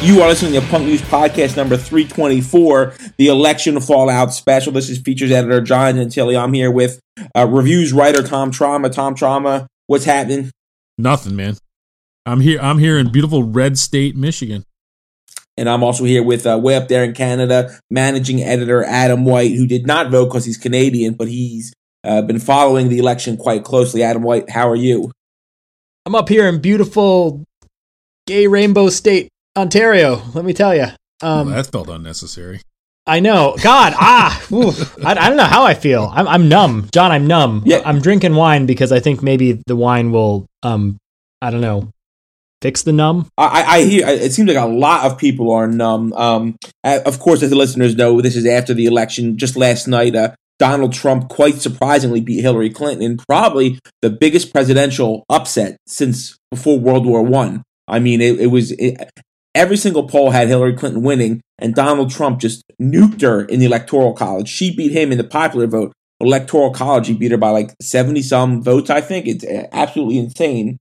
You are listening to Punk News Podcast number 324, the Election Fallout Special. This is features editor John Gentili. I'm here with reviews writer Tom Trauma. Tom Trauma, what's happening? Nothing, man. I'm here in beautiful Red State, Michigan. And I'm also here with way up there in Canada, managing editor Adam White, who did not vote because he's Canadian, but he's been following the election quite closely. Adam White, how are you? I'm up here in beautiful gay Rainbow State, Ontario, let me tell you. Well, that felt unnecessary. I know. God, I don't know how I feel. I'm numb. John, I'm numb. Yeah. I'm drinking wine because I think maybe the wine will, I don't know, fix the numb. I hear, it seems like a lot of people are numb. Of course, as the listeners know, this is after the election. Just last night, Donald Trump quite surprisingly beat Hillary Clinton in probably the biggest presidential upset since before World War I. I mean, every single poll had Hillary Clinton winning, and Donald Trump just nuked her in the Electoral College. She beat him in the popular vote. Electoral College, he beat her by like 70-some votes, I think. It's absolutely insane.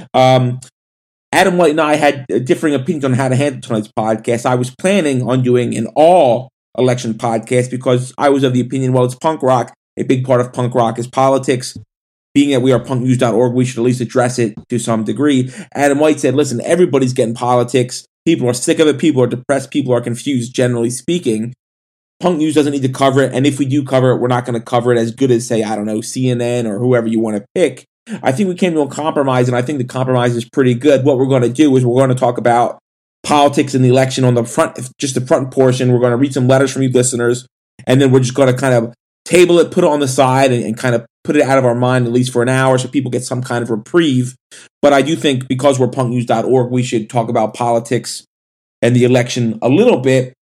Adam White and I had differing opinions on how to handle tonight's podcast. I was planning on doing an all-election podcast because I was of the opinion, well, it's punk rock. A big part of punk rock is politics. Being that we are punknews.org, we should at least address it to some degree. Adam White said, listen, everybody's getting politics. People are sick of it. People are depressed. People are confused, generally speaking. Punk News doesn't need to cover it. And if we do cover it, we're not going to cover it as good as, say, I don't know, CNN or whoever you want to pick. I think we came to a compromise, and I think the compromise is pretty good. What we're going to do is we're going to talk about politics in the election on the front, just the front portion. We're going to read some letters from you listeners, and then we're just going to kind of table it, put it on the side, and kind of put it out of our mind at least for an hour so people get some kind of reprieve. But I do think because we're punknews.org, we should talk about politics and the election a little bit.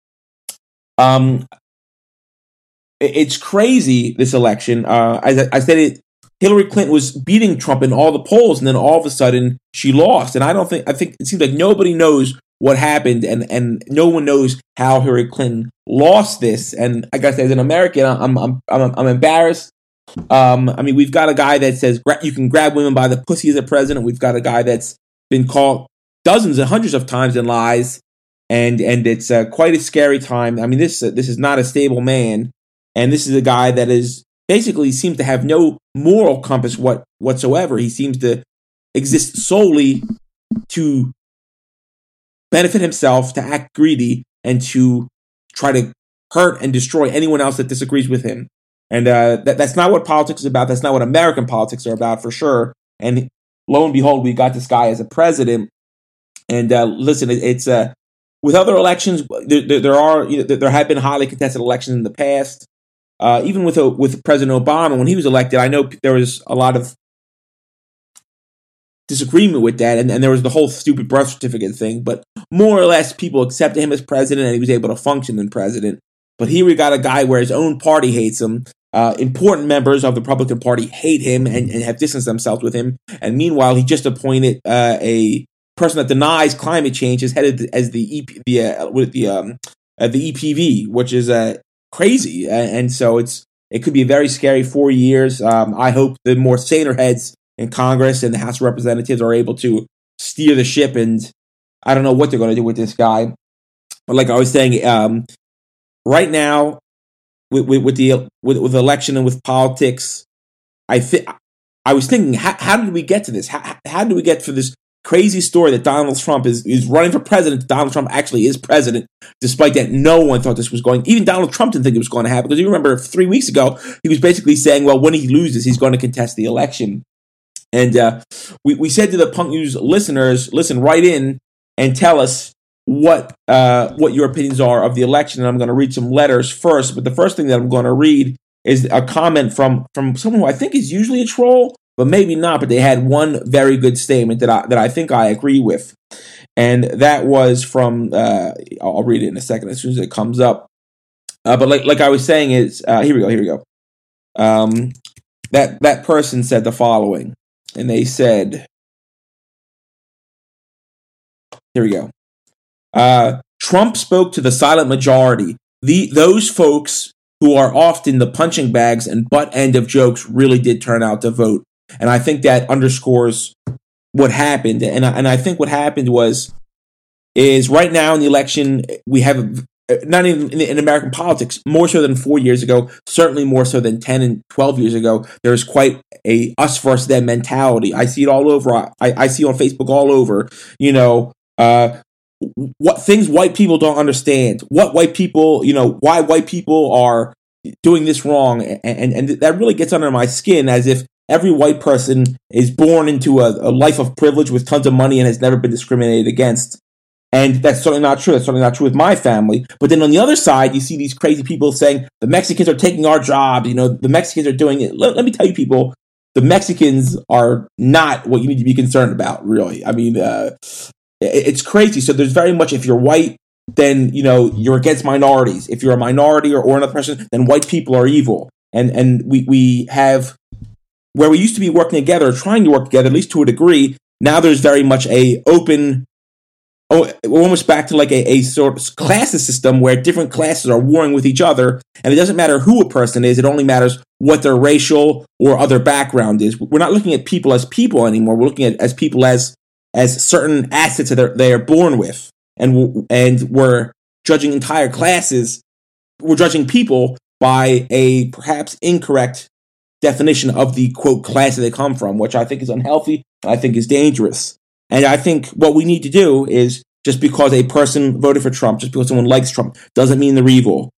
It's crazy, this election. As I said, Hillary Clinton was beating Trump in all the polls, and then all of a sudden she lost. And I think it seems like nobody knows what happened, and no one knows how Hillary Clinton lost this. And I guess as an American, I'm embarrassed. I mean, we've got a guy that says you can grab women by the pussy as a president. We've got a guy that's been called dozens and hundreds of times in lies, and it's quite a scary time. I mean, this is not a stable man, and this is a guy that is basically seems to have no moral compass whatsoever. He seems to exist solely to benefit himself, to act greedy, and to try to hurt and destroy anyone else that disagrees with him. And that's not what politics is about. That's not what American politics are about, for sure. And lo and behold, we got this guy as a president. And listen, it's with other elections, there have been highly contested elections in the past. Even with President Obama, when he was elected, I know there was a lot of disagreement with that, and there was the whole stupid birth certificate thing. But more or less, people accepted him as president, and he was able to function as president. But here we got a guy where his own party hates him. Important members of the Republican Party hate him and have distanced themselves with him. And meanwhile, he just appointed a person that denies climate change as headed as the EPV, which is crazy. And so it could be a very scary 4 years. I hope the more saner heads in Congress and the House of Representatives are able to steer the ship. And I don't know what they're going to do with this guy. But like I was saying, right now, with the election and with politics, I was thinking, how did we get to this? How did we get to this crazy story that Donald Trump is running for president? Donald Trump actually is president, despite that no one thought this was going. Even Donald Trump didn't think it was going to happen, because you remember 3 weeks ago he was basically saying, well, when he loses, he's going to contest the election. And we said to the Punk News listeners, listen, write in and tell us what your opinions are of the election. And I'm going to read some letters first. But the first thing that I'm going to read is a comment from someone who I think is usually a troll, but maybe not. But they had one very good statement that I think I agree with. And that was from, I'll read it in a second as soon as it comes up. But like I was saying, is here we go. That person said the following, and they said, here we go. Trump spoke to the silent majority. Those folks who are often the punching bags and butt end of jokes really did turn out to vote. And I think that underscores what happened. And I think what happened was is right now in the election, we have not even in American politics, more so than 4 years ago, certainly more so than 10 and 12 years ago, there's quite a us versus them mentality. I see it all over. I see it on Facebook all over, what things white people don't understand, what white people, why white people are doing this wrong. And that really gets under my skin, as if every white person is born into a life of privilege with tons of money and has never been discriminated against. And that's certainly not true. That's certainly not true with my family. But then on the other side, you see these crazy people saying the Mexicans are taking our jobs. The Mexicans are doing it. Let me tell you, people, the Mexicans are not what you need to be concerned about, really. I mean, it's crazy. So there's very much, if you're white, then, you're against minorities. If you're a minority or another person, then white people are evil. And we have, where we used to be working together, trying to work together, at least to a degree, now there's very much a open, we're almost back to like a sort of classist system where different classes are warring with each other, and it doesn't matter who a person is, it only matters what their racial or other background is. We're not looking at people as people anymore, we're looking at as people as certain assets that they are born with, and we're judging entire classes, we're judging people by a perhaps incorrect definition of the, quote, class that they come from, which I think is unhealthy, and I think is dangerous. And I think what we need to do is, just because a person voted for Trump, just because someone likes Trump, doesn't mean they're evil.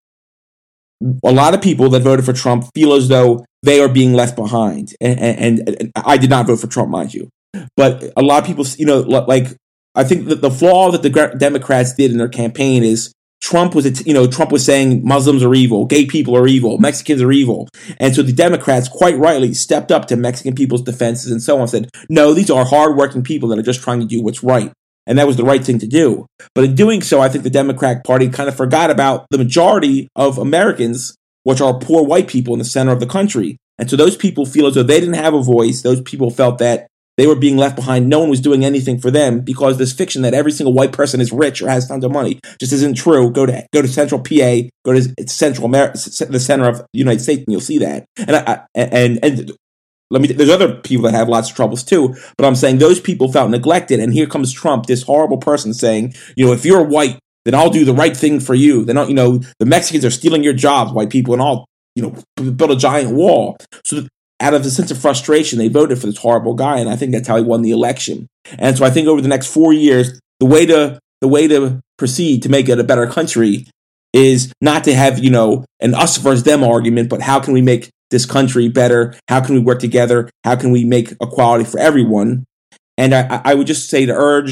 A lot of people that voted for Trump feel as though they are being left behind. And I did not vote for Trump, mind you. But a lot of people, I think that the flaw that the Democrats did in their campaign is Trump was saying Muslims are evil, gay people are evil, Mexicans are evil. And so the Democrats quite rightly stepped up to Mexican people's defenses and so on, said, no, these are hardworking people that are just trying to do what's right. And that was the right thing to do. But in doing so, I think the Democratic Party kind of forgot about the majority of Americans, which are poor white people in the center of the country. And so those people feel as though they didn't have a voice. Those people felt that they were being left behind. No one was doing anything for them, because this fiction that every single white person is rich or has tons of money just isn't true. Go to Central PA, go to Central America, the center of the United States, and you'll see that. And there's other people that have lots of troubles too, but I'm saying those people felt neglected. And here comes Trump, this horrible person, saying, if you're white, then I'll do the right thing for you. Then the Mexicans are stealing your jobs, white people, and I'll build a giant wall. So out of a sense of frustration, they voted for this horrible guy, and I think that's how he won the election. And so I think over the next 4 years, the way to proceed to make it a better country is not to have, an us versus them argument, but how can we make this country better? How can we work together? How can we make equality for everyone? And I would just say to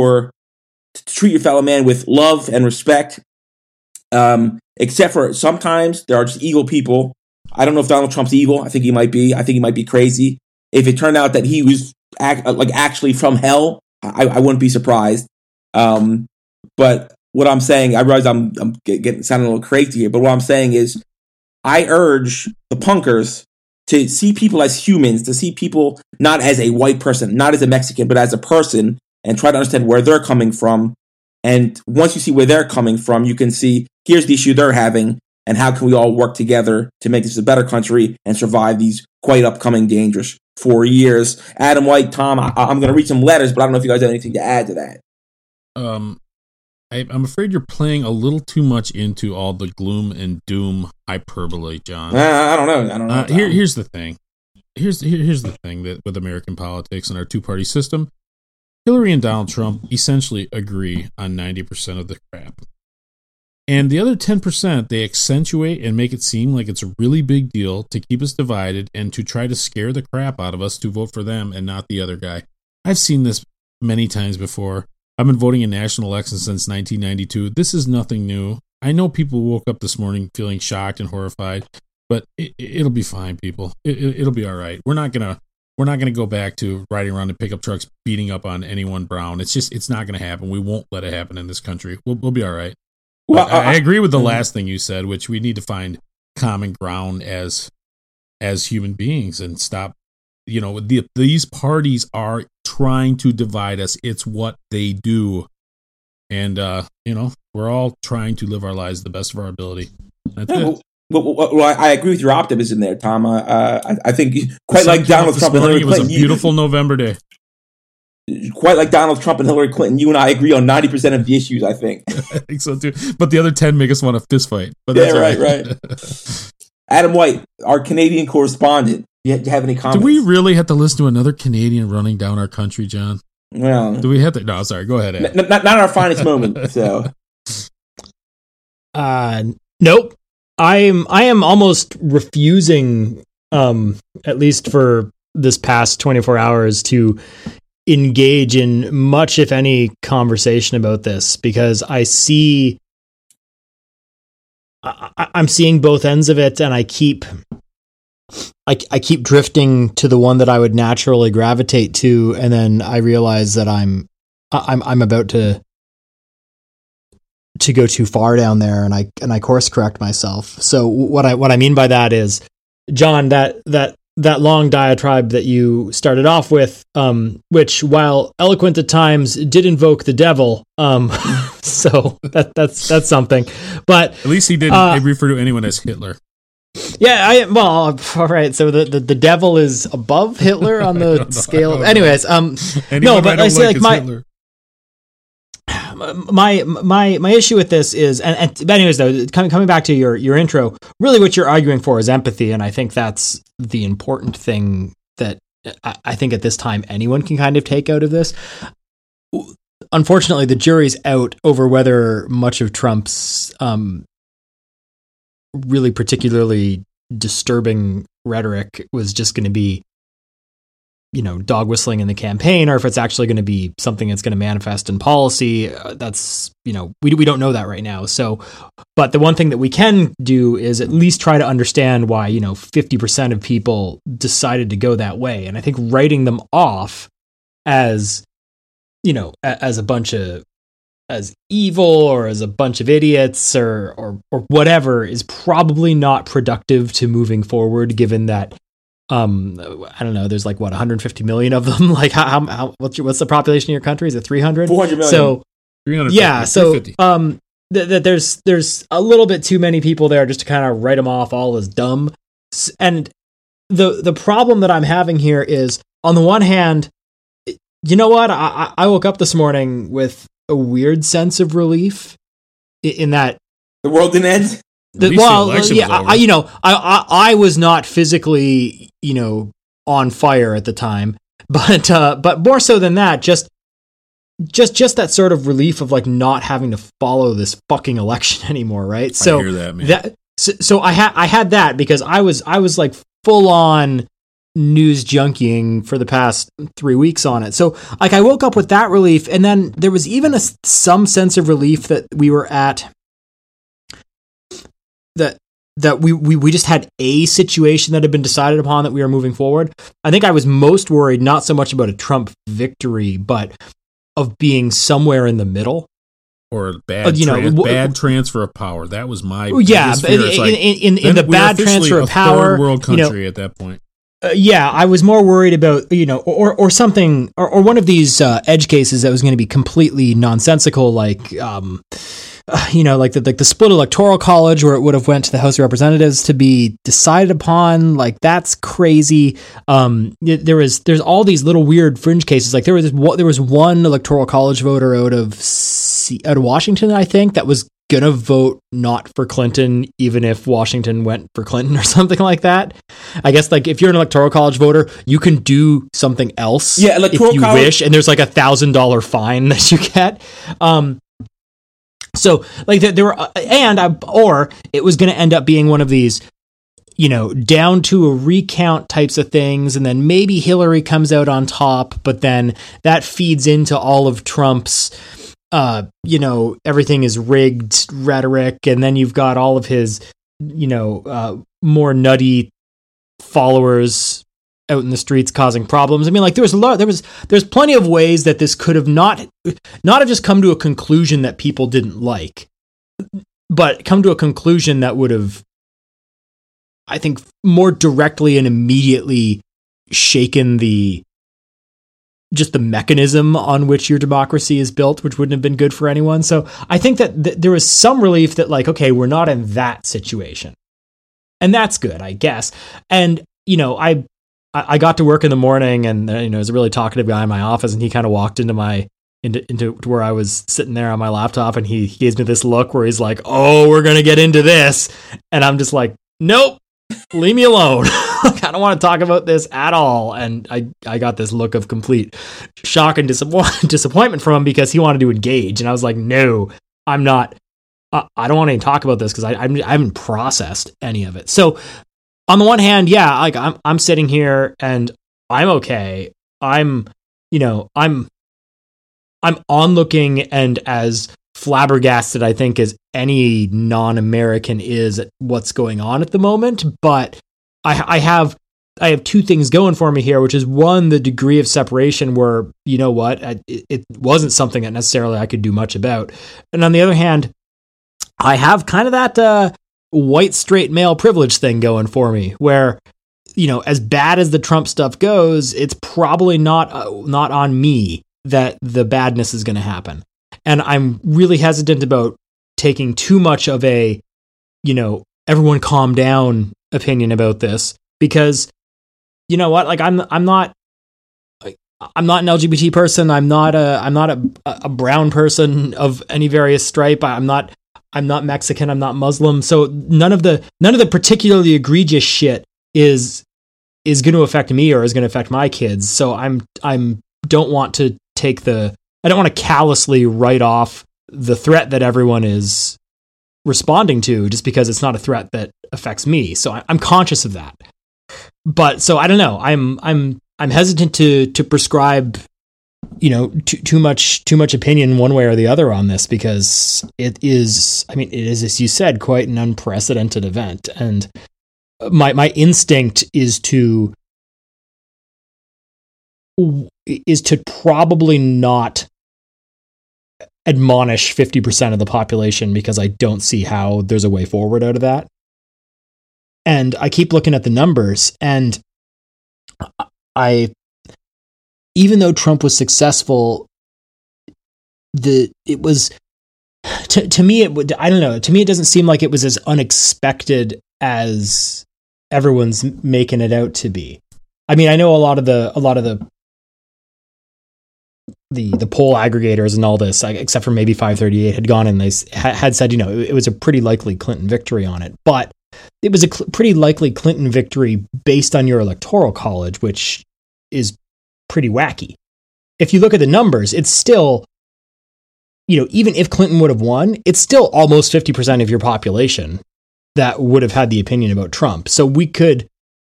treat your fellow man with love and respect, except for sometimes there are just evil people. I don't know if Donald Trump's evil. I think he might be. I think he might be crazy. If it turned out that he was actually from hell, I wouldn't be surprised. But what I'm saying, I realize I'm getting sounding a little crazy here, but what I'm saying is, I urge the punkers to see people as humans, to see people not as a white person, not as a Mexican, but as a person, and try to understand where they're coming from. And once you see where they're coming from, you can see, here's the issue they're having, and how can we all work together to make this a better country and survive these quite upcoming dangerous 4 years. Adam White, Tom, I'm going to read some letters, but I don't know if you guys have anything to add to that. I'm afraid you're playing a little too much into all the gloom and doom hyperbole, John. I don't know. Here's the thing. Here's the thing that with American politics and our two-party system, Hillary and Donald Trump essentially agree on 90% of the crap. And the other 10%, they accentuate and make it seem like it's a really big deal to keep us divided and to try to scare the crap out of us to vote for them and not the other guy. I've seen this many times before. I've been voting in national elections since 1992. This is nothing new. I know people woke up this morning feeling shocked and horrified, but it'll be fine, people. It'll be all right. We're not gonna go back to riding around in pickup trucks beating up on anyone brown. It's not gonna happen. We won't let it happen in this country. We'll be all right. Well, I agree with the last thing you said, which we need to find common ground as human beings and stop. These parties are trying to divide us. It's what they do. And, we're all trying to live our lives the best of our ability. That's it. Well, I agree with your optimism there, Tom. I think quite like Donald Trump and Hillary Clinton. It was a beautiful November day. quite like Donald Trump and Hillary Clinton, you and I agree on 90% of the issues, I think. I think so too. But the other 10 make us want a fist fight. But that's right. Adam White, our Canadian correspondent. Do you have any comments? Do we really have to listen to another Canadian running down our country, John? Well, do we have to? No, sorry. Go ahead. Not our finest moment. So, nope. I am almost refusing, at least for this past 24 hours, to engage in much, if any, conversation about this, because I'm seeing both ends of it, and I keep drifting to the one that I would naturally gravitate to, and then I realize that I'm about to go too far down there, and I course correct myself. So what I mean by that is, John, that long diatribe that you started off with, which, while eloquent at times, did invoke the devil. So that's something. But at least he didn't refer to anyone as Hitler. Yeah, all right. So the devil is above Hitler on the scale. Anyways, no, but I say like my issue with this is, but anyways, though, coming back to your intro, really what you're arguing for is empathy, and I think that's the important thing that I think at this time anyone can kind of take out of this. Unfortunately, the jury's out over whether much of Trump's really particularly disturbing rhetoric was just going to be, dog whistling in the campaign, or if it's actually going to be something that's going to manifest in policy. That's, we don't know that right now. So, but the one thing that we can do is at least try to understand why, 50% of people decided to go that way. And I think writing them off as, as a bunch of, as evil or as a bunch of idiots or whatever is probably not productive to moving forward, given that, I don't know, there's like 150 million of them. Like what's the population of your country? Is it 300? 400 million. So 350, yeah. So, there's a little bit too many people there just to kind of write them off all as dumb. And the problem that I'm having here is, on the one hand, you know what? I woke up this morning with a weird sense of relief in that the world didn't end. I was not physically, on fire at the time, but more so than that, just that sort of relief of like not having to follow this fucking election anymore, right? So I hear that, man. So I had that because I was like full on news junkying for the past 3 weeks on it. So like I woke up with that relief, and then there was even some sense of relief that we were at that we just had a situation that had been decided upon, that we were moving forward. I think I was most worried not so much about a Trump victory, but of being somewhere in the middle. Or a bad transfer of power. That was my biggest fear. In the bad transfer of power, third world country at that point. I was more worried about, or something, or one of these edge cases that was going to be completely nonsensical, like, like the split electoral college, where it would have went to the House of Representatives to be decided upon. Like, that's crazy. There's all these little weird fringe cases. Like there was one electoral college voter out of Washington, I think, that was gonna vote not for Clinton, even if Washington went for Clinton or something like that. I guess, like, if you're an electoral college voter, you can do something else if you wish, and there's like $1,000 fine that you get. So like there were, or it was going to end up being one of these, down to a recount types of things, and then maybe Hillary comes out on top, but then that feeds into all of Trump's, everything is rigged rhetoric, and then you've got all of his, more nutty followers out in the streets causing problems. I mean, like there's plenty of ways that this could have not have just come to a conclusion that people didn't like, but come to a conclusion that would have, I think, more directly and immediately shaken the mechanism on which your democracy is built, which wouldn't have been good for anyone. So I think that there was some relief that, like, okay, we're not in that situation, and that's good, I guess. And I got to work in the morning, and there was a really talkative guy in my office, and he kind of walked into where I was sitting there on my laptop, and he gives me this look where he's like, "Oh, we're gonna get into this," and I'm just like, "Nope, leave me alone." I don't want to talk about this at all. And I got this look of complete shock and disappointment from him because he wanted to engage, and I was like, "No, I'm not. I don't want to talk about this because I haven't processed any of it." So on the one hand, yeah, like I'm sitting here and I'm okay. I'm onlooking and as flabbergasted, I think, as any non-American is at what's going on at the moment. But I have two things going for me here, which is one, the degree of separation where, you know what, it wasn't something that necessarily I could do much about. And on the other hand, I have kind of that white straight male privilege thing going for me where, as bad as the Trump stuff goes, it's probably not on me that the badness is going to happen. And I'm really hesitant about taking too much of a, everyone calm down opinion about this, because you know what, like I'm not an LGBT person. I'm not a brown person of any various stripe. I'm not Mexican. I'm not Muslim. So none of the particularly egregious shit is going to affect me or is going to affect my kids. So I don't want to callously write off the threat that everyone is responding to just because it's not a threat that affects me. So I'm conscious of that. But so I don't know. I'm hesitant to prescribe, too much opinion one way or the other on this, because it is, as you said, quite an unprecedented event. And my instinct is to probably not admonish 50% of the population, because I don't see how there's a way forward out of that. And I keep looking at the numbers, and even though Trump was successful, to me, it doesn't seem like it was as unexpected as everyone's making it out to be. I mean, I know a lot of the poll aggregators and all this, except for maybe 538, had gone and they had said, it was a pretty likely Clinton victory on it, but it was a pretty likely Clinton victory based on your electoral college, which is pretty wacky. If you look at the numbers, it's still, even if Clinton would have won, it's still almost 50% of your population that would have had the opinion about Trump. So we could,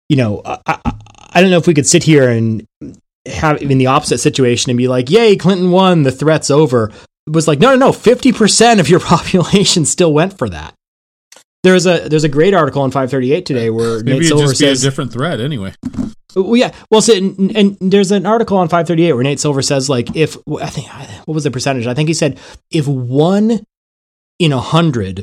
I don't know if we could sit here and have in the opposite situation and be like, yay, Clinton won, the threat's over. It was like, no, 50% of your population still went for that. There's a great article on 538 today where maybe Nate Silver just says be a different threat anyway. Well, yeah. Well, so, and there's an article on 538 where Nate Silver says, like, what was the percentage? I think he said if 1 in 100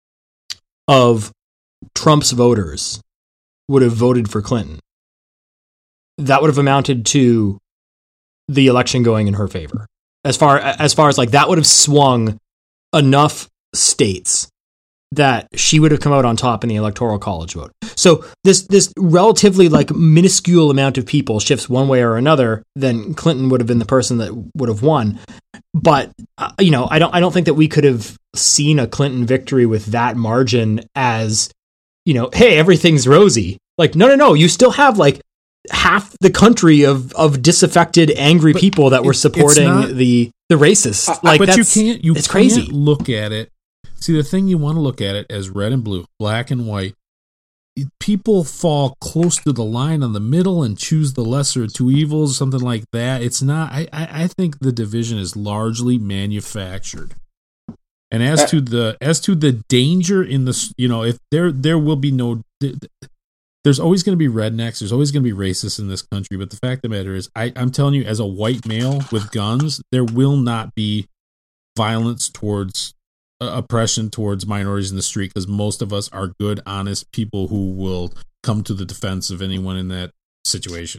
of Trump's voters would have voted for Clinton, that would have amounted to the election going in her favor. As far as like that would have swung enough states that she would have come out on top in the electoral college vote. So this relatively like minuscule amount of people shifts one way or another, then Clinton would have been the person that would have won. But I don't think that we could have seen a Clinton victory with that margin as, hey, everything's rosy. Like, no, you still have like half the country of disaffected, angry people that were supporting the racists. But you can't crazy. Look at it. See, the thing, you want to look at it as red and blue, black and white. People fall close to the line on the middle and choose the lesser of two evils, something like that. It's not. I think the division is largely manufactured. And as to the danger in the, if there will be no, there's always going to be rednecks. There's always going to be racists in this country. But the fact of the matter is, I'm telling you, as a white male with guns, there will not be violence towards oppression towards minorities in the street, because most of us are good, honest people who will come to the defense of anyone in that situation.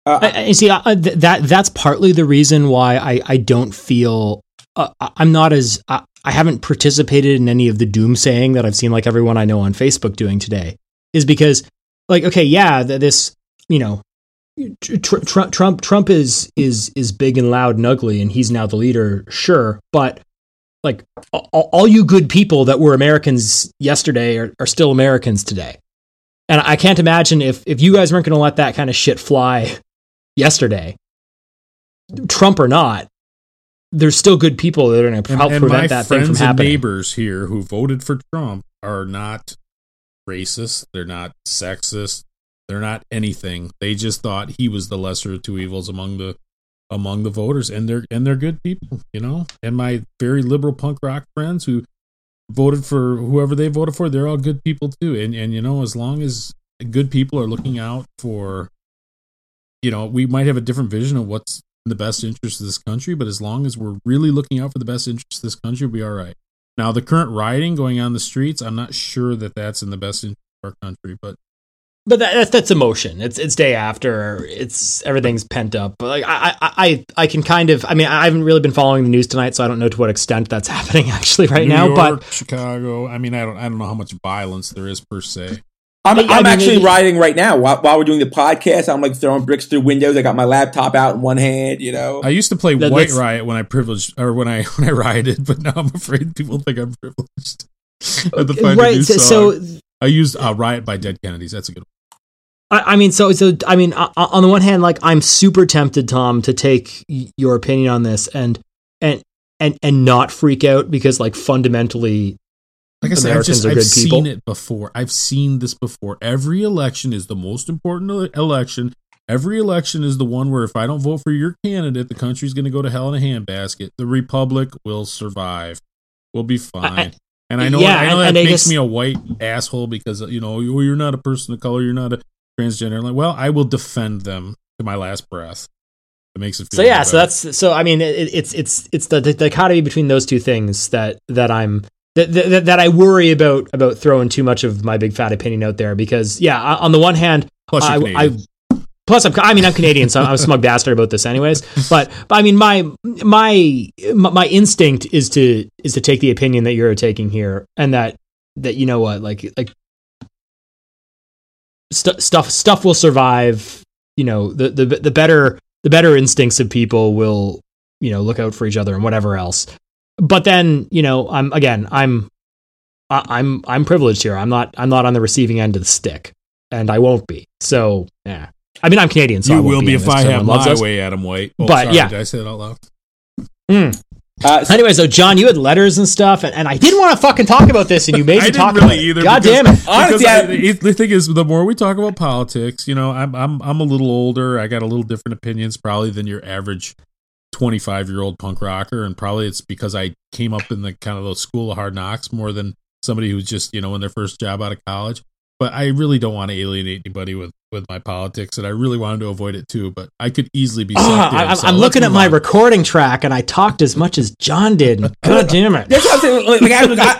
That's partly the reason why I don't feel I'm not as I haven't participated in any of the doomsaying that I've seen like everyone I know on Facebook doing today, is because like, okay, yeah, this, Trump is big and loud and ugly, and he's now the leader, sure, but like all you good people that were Americans yesterday are still Americans today. And I can't imagine if you guys weren't going to let that kind of shit fly yesterday, Trump or not, there's still good people that are going to help prevent that thing from happening. My friends and neighbors here who voted for Trump are not racist. They're not sexist. They're not anything. They just thought he was the lesser of two evils among the voters, and they're good people, you know. And my very liberal punk rock friends who voted for whoever they voted for, they're all good people too. And you know, as long as good people are looking out for, you know, we might have a different vision of what's in the best interest of this country, but as long as we're really looking out for the best interest of this country, we'll be all right. Now, the current rioting going on the streets, I'm not sure that that's in the best interest of our country, but that's emotion. It's day after. It's everything's pent up. But like I can kind of. I mean, I haven't really been following the news tonight, so I don't know to what extent that's happening actually right now. New York, but Chicago. I mean, I don't know how much violence there is per se. I'm actually riding right now while we're doing the podcast. I'm like throwing bricks through windows. I got my laptop out in one hand. You know, I used to play White Riot when I rioted, but now I'm afraid people think I'm privileged. Right. So I used Riot by Dead Kennedys. That's a good one. I mean, on the one hand, like I'm super tempted, Tom, to take your opinion on this and not freak out because, like, fundamentally, like I said, Americans are good people. I've seen it before. I've seen this before. Every election is the most important election. Every election is the one where if I don't vote for your candidate, the country's going to go to hell in a handbasket. The Republic will survive. We'll be fine. And I know that makes me a white asshole because, you know, you're not a person of color. You're not a transgender. Like, well, I will defend them to my last breath. It makes it feel better. So that's so. I mean, it's the dichotomy between those two things that I worry about throwing too much of my big fat opinion out there because on the one hand, I'm Canadian, so I'm a smug bastard about this anyways. But I mean, my instinct is to take the opinion that you're taking here, and that you know what, like stuff will survive. You know, the better instincts of people will, you know, look out for each other and whatever else. But then, you know, I'm privileged here. I'm not on the receiving end of the stick, and I won't be. So yeah. I mean, I'm Canadian, so you I won't will be if I have my way, Adam White. Oh, but sorry, did I say that out loud? Anyway, so John, you had letters and stuff, and I didn't want to fucking talk about this, and you made me talk about it. Either. God damn it! Honestly, the thing is, the more we talk about politics, you know, I'm a little older. I got a little different opinions probably than your average 25-year-old punk rocker, and probably it's because I came up in the kind of those school of hard knocks more than somebody who's just, you know, in their first job out of college. But I really don't want to alienate anybody with my politics, and I really wanted to avoid it too. But I could easily be. I'm looking at my recording track, and I talked as much as John did. God damn it! That's what I'm saying. Like,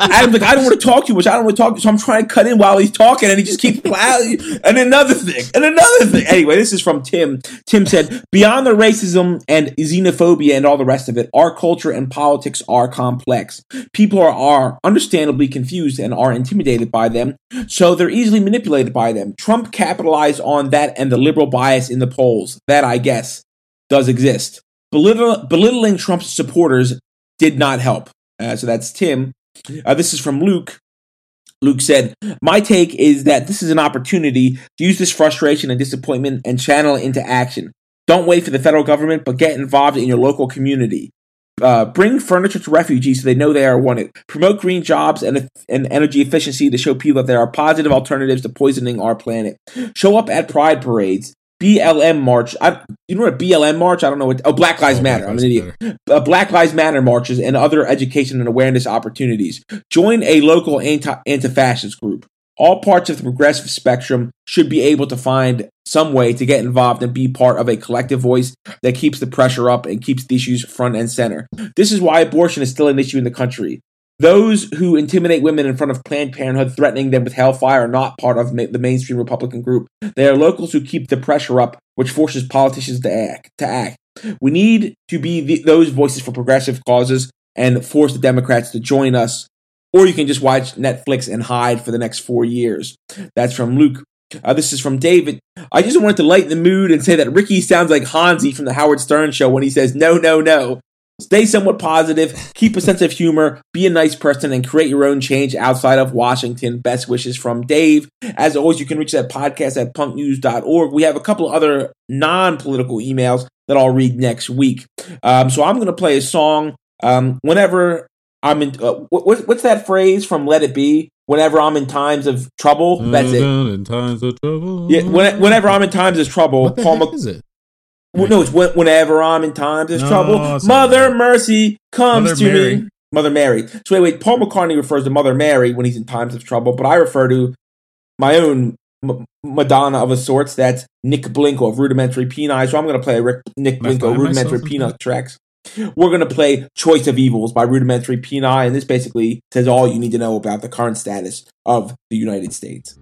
I don't want to talk too much. I don't want to talk, so I'm trying to cut in while he's talking, and he just keeps plowing. And another thing. Anyway, this is from Tim. Tim said, "Beyond the racism and xenophobia and all the rest of it, our culture and politics are complex. People are understandably confused and are intimidated by them, so they're easily manipulated by them. Trump capitalized on that and the liberal bias in the polls. That, I guess, does exist. Belittling Trump's supporters did not help." So that's Tim. This is from Luke. Luke said, "My take is that this is an opportunity to use this frustration and disappointment and channel it into action. Don't wait for the federal government, but get involved in your local community. Bring furniture to refugees so they know they are wanted. Promote green jobs and energy efficiency to show people that there are positive alternatives to poisoning our planet. Show up at pride parades, BLM march. You know what a BLM march? I don't know what. Oh, Black Lives Matter. I'm an idiot. Black Lives Matter marches and other education and awareness opportunities. Join a local anti-fascist group. All parts of the progressive spectrum should be able to find some way to get involved and be part of a collective voice that keeps the pressure up and keeps the issues front and center. This is why abortion is still an issue in the country. Those who intimidate women in front of Planned Parenthood, threatening them with hellfire, are not part of the mainstream Republican group. They are locals who keep the pressure up, which forces politicians to act. We need to be those voices for progressive causes and force the Democrats to join us. Or you can just watch Netflix and hide for the next 4 years." That's from Luke. This is from David. I just wanted to lighten the mood and say that Ricky sounds like Hansi from the Howard Stern show when he says, no, no, no. Stay somewhat positive, keep a sense of humor, be a nice person, and create your own change outside of Washington. Best wishes from Dave. As always, you can reach that podcast at punknews.org. We have a couple of other non-political emails that I'll read next week. So I'm going to play a song whenever I'm in... what's that phrase from Let It Be? Whenever I'm in times of trouble. That's it. In times of trouble. Yeah, whenever I'm in times of trouble. What the heck is it? Well, no, it's whenever I'm in times of trouble. Mother Mercy comes to me. Mother Mary. So wait, Paul McCartney refers to Mother Mary when he's in times of trouble, but I refer to my own Madonna of a sorts. That's Nick Blinko of Rudimentary Peanuts. So I'm going to play Nick Blinko Rudimentary Peanut tracks. We're going to play Choice of Evils by Rudimentary Peanut, and this basically says all you need to know about the current status of the United States.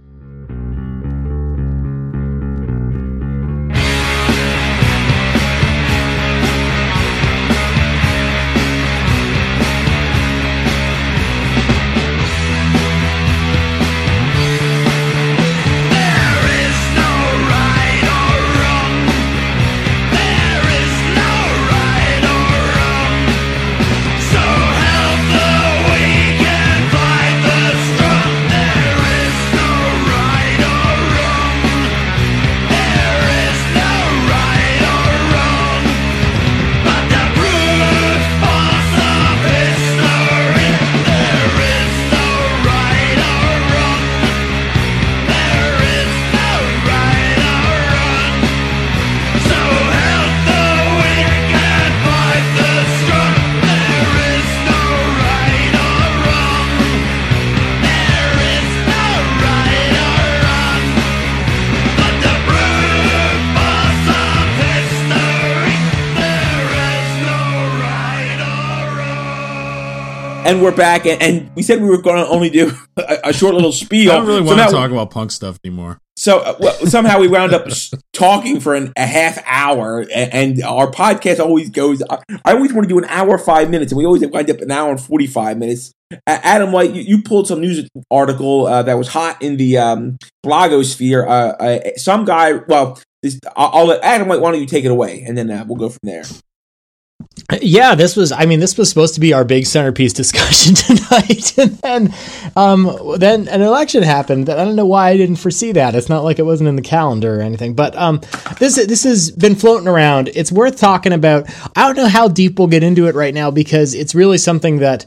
And we're back, and we said we were going to only do a short little spiel. I don't really want to talk about punk stuff anymore. So somehow we wound up talking for a half hour, and our podcast always goes. I always want to do an hour 5 minutes, and we always wind up an hour and 45 minutes. Adam White, you pulled some news article that was hot in the blogosphere. Some guy, I'll let Adam White. Why don't you take it away, and then we'll go from there. Yeah, this was supposed to be our big centerpiece discussion tonight. And then an election happened. I don't know why I didn't foresee that. It's not like it wasn't in the calendar or anything. But this has been floating around. It's worth talking about. I don't know how deep we'll get into it right now because it's really something that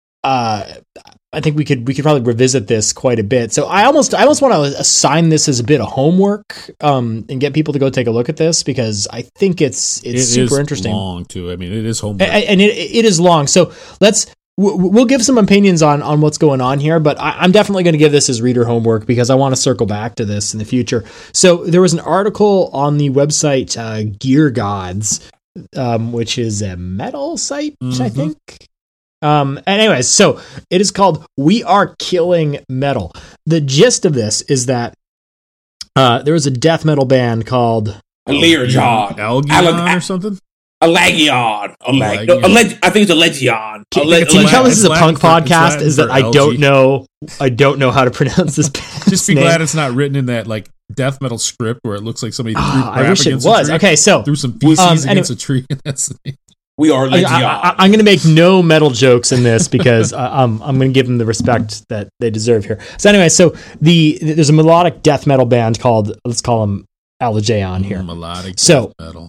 I think we could probably revisit this quite a bit. So I almost want to assign this as a bit of homework and get people to go take a look at this because I think it's super interesting. It is long too. I mean, it is homework, and it is long. So we'll give some opinions on what's going on here, but I'm definitely going to give this as reader homework because I want to circle back to this in the future. So there was an article on the website Gear Gods, which is a metal site, I think. Anyways, so it is called We Are Killing Metal. The gist of this is that there was a death metal band called Algion or something. Alagion. I think it's Alagion. Can you tell this is a punk podcast? Is that I don't know how to pronounce this band's Just be name. glad it's not written in that like death metal script where it looks like somebody threw crap I wish it against was. a tree, Okay, so threw some feces against a tree. And that's the name. We are Legion. I'm going to make no metal jokes in this because I'm going to give them the respect that they deserve here. So anyway, there's a melodic death metal band called, let's call them Alagion here. Melodic death metal.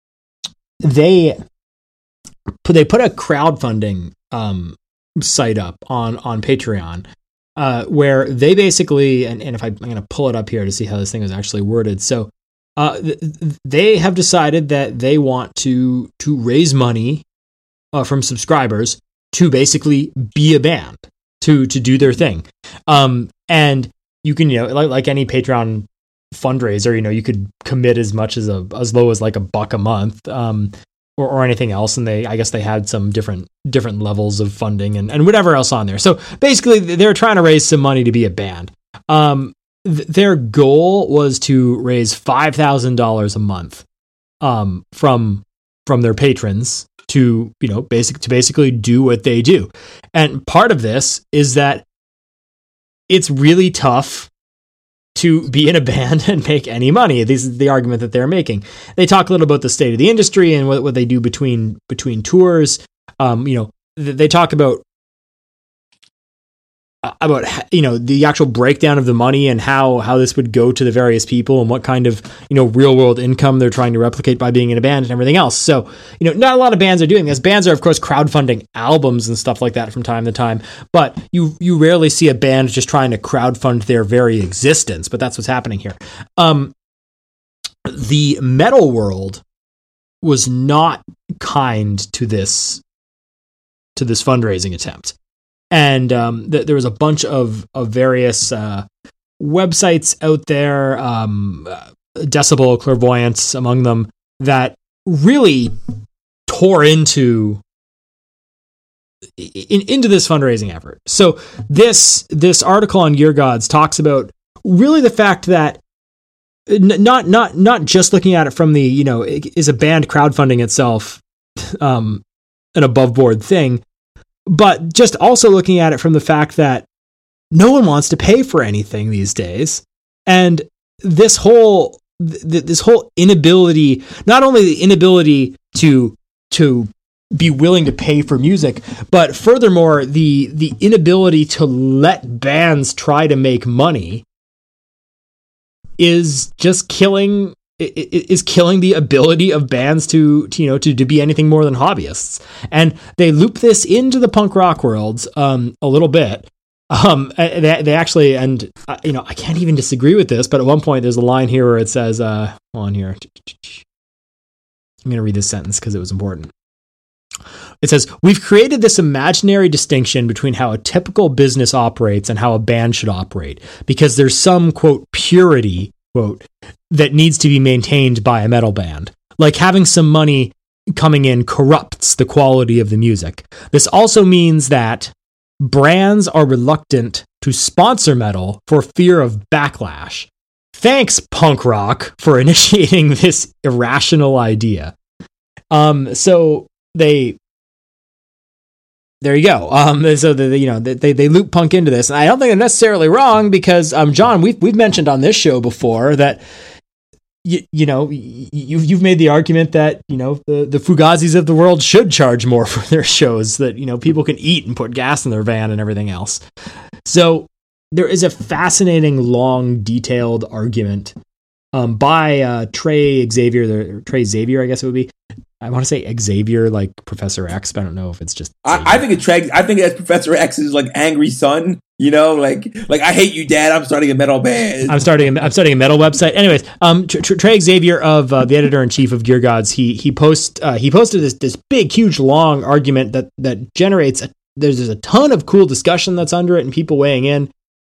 They put a crowdfunding site up on Patreon where they basically, and if I'm going to pull it up here to see how this thing is actually worded. So they have decided that they want to raise money from subscribers to basically be a band, to do their thing. And you can, like any Patreon fundraiser, you could commit as much as as low as like $1 a month, or anything else. And I guess they had some different levels of funding and whatever else on there. So basically they're trying to raise some money to be a band. Their goal was to raise $5,000 a month from their patrons to basically do what they do. And part of this is that it's really tough to be in a band and make any money. This is the argument that they're making. They talk a little about the state of the industry and what they do between tours. They talk about the actual breakdown of the money and how this would go to the various people and what kind of real world income they're trying to replicate by being in a band and everything else. So not a lot of bands are doing this. Bands are of course crowdfunding albums and stuff like that from time to time, but you rarely see a band just trying to crowdfund their very existence. But that's what's happening here. The metal world was not kind to this fundraising attempt. And there was a bunch of various websites out there, Decibel, Clairvoyance among them, that really tore into this fundraising effort. So this article on Gear Gods talks about really the fact that not just looking at it from the is a band crowdfunding itself an above board thing, but just also looking at it from the fact that no one wants to pay for anything these days. And this whole inability, not only the inability to be willing to pay for music, but furthermore, the inability to let bands try to make money is just killing the ability of bands to be anything more than hobbyists. And they loop this into the punk rock world a little bit. They actually, and I can't even disagree with this, but at one point there's a line here where it says, on here, I'm going to read this sentence because it was important. It says, "We've created this imaginary distinction between how a typical business operates and how a band should operate, because there's some, quote, purity, quote, that needs to be maintained by a metal band. Like having some money coming in corrupts the quality of the music. This also means that brands are reluctant to sponsor metal for fear of backlash. Thanks, punk rock, for initiating this irrational idea." So there you go. So they loop punk into this, and I don't think they're necessarily wrong because, John, we've mentioned on this show before that you've made the argument that the Fugazis of the world should charge more for their shows, that people can eat and put gas in their van and everything else. So there is a fascinating, long, detailed argument by Trey Xavier, I guess it would be. I want to say Xavier, like Professor X, but I don't know if it's just. I think that's Professor X's like angry son. Like I hate you, Dad. I'm starting a metal band. I'm starting a metal website. Anyways, Trey Xavier of the editor in chief of Gear Gods, he posted this big, huge, long argument that generates there's a ton of cool discussion that's under it and people weighing in.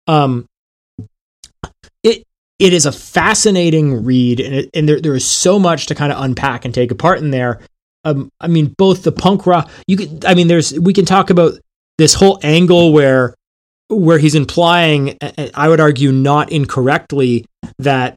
It is a fascinating read, and there is so much to kind of unpack and take apart in there. Both the punk rock, we can talk about this whole angle where he's implying, I would argue not incorrectly, that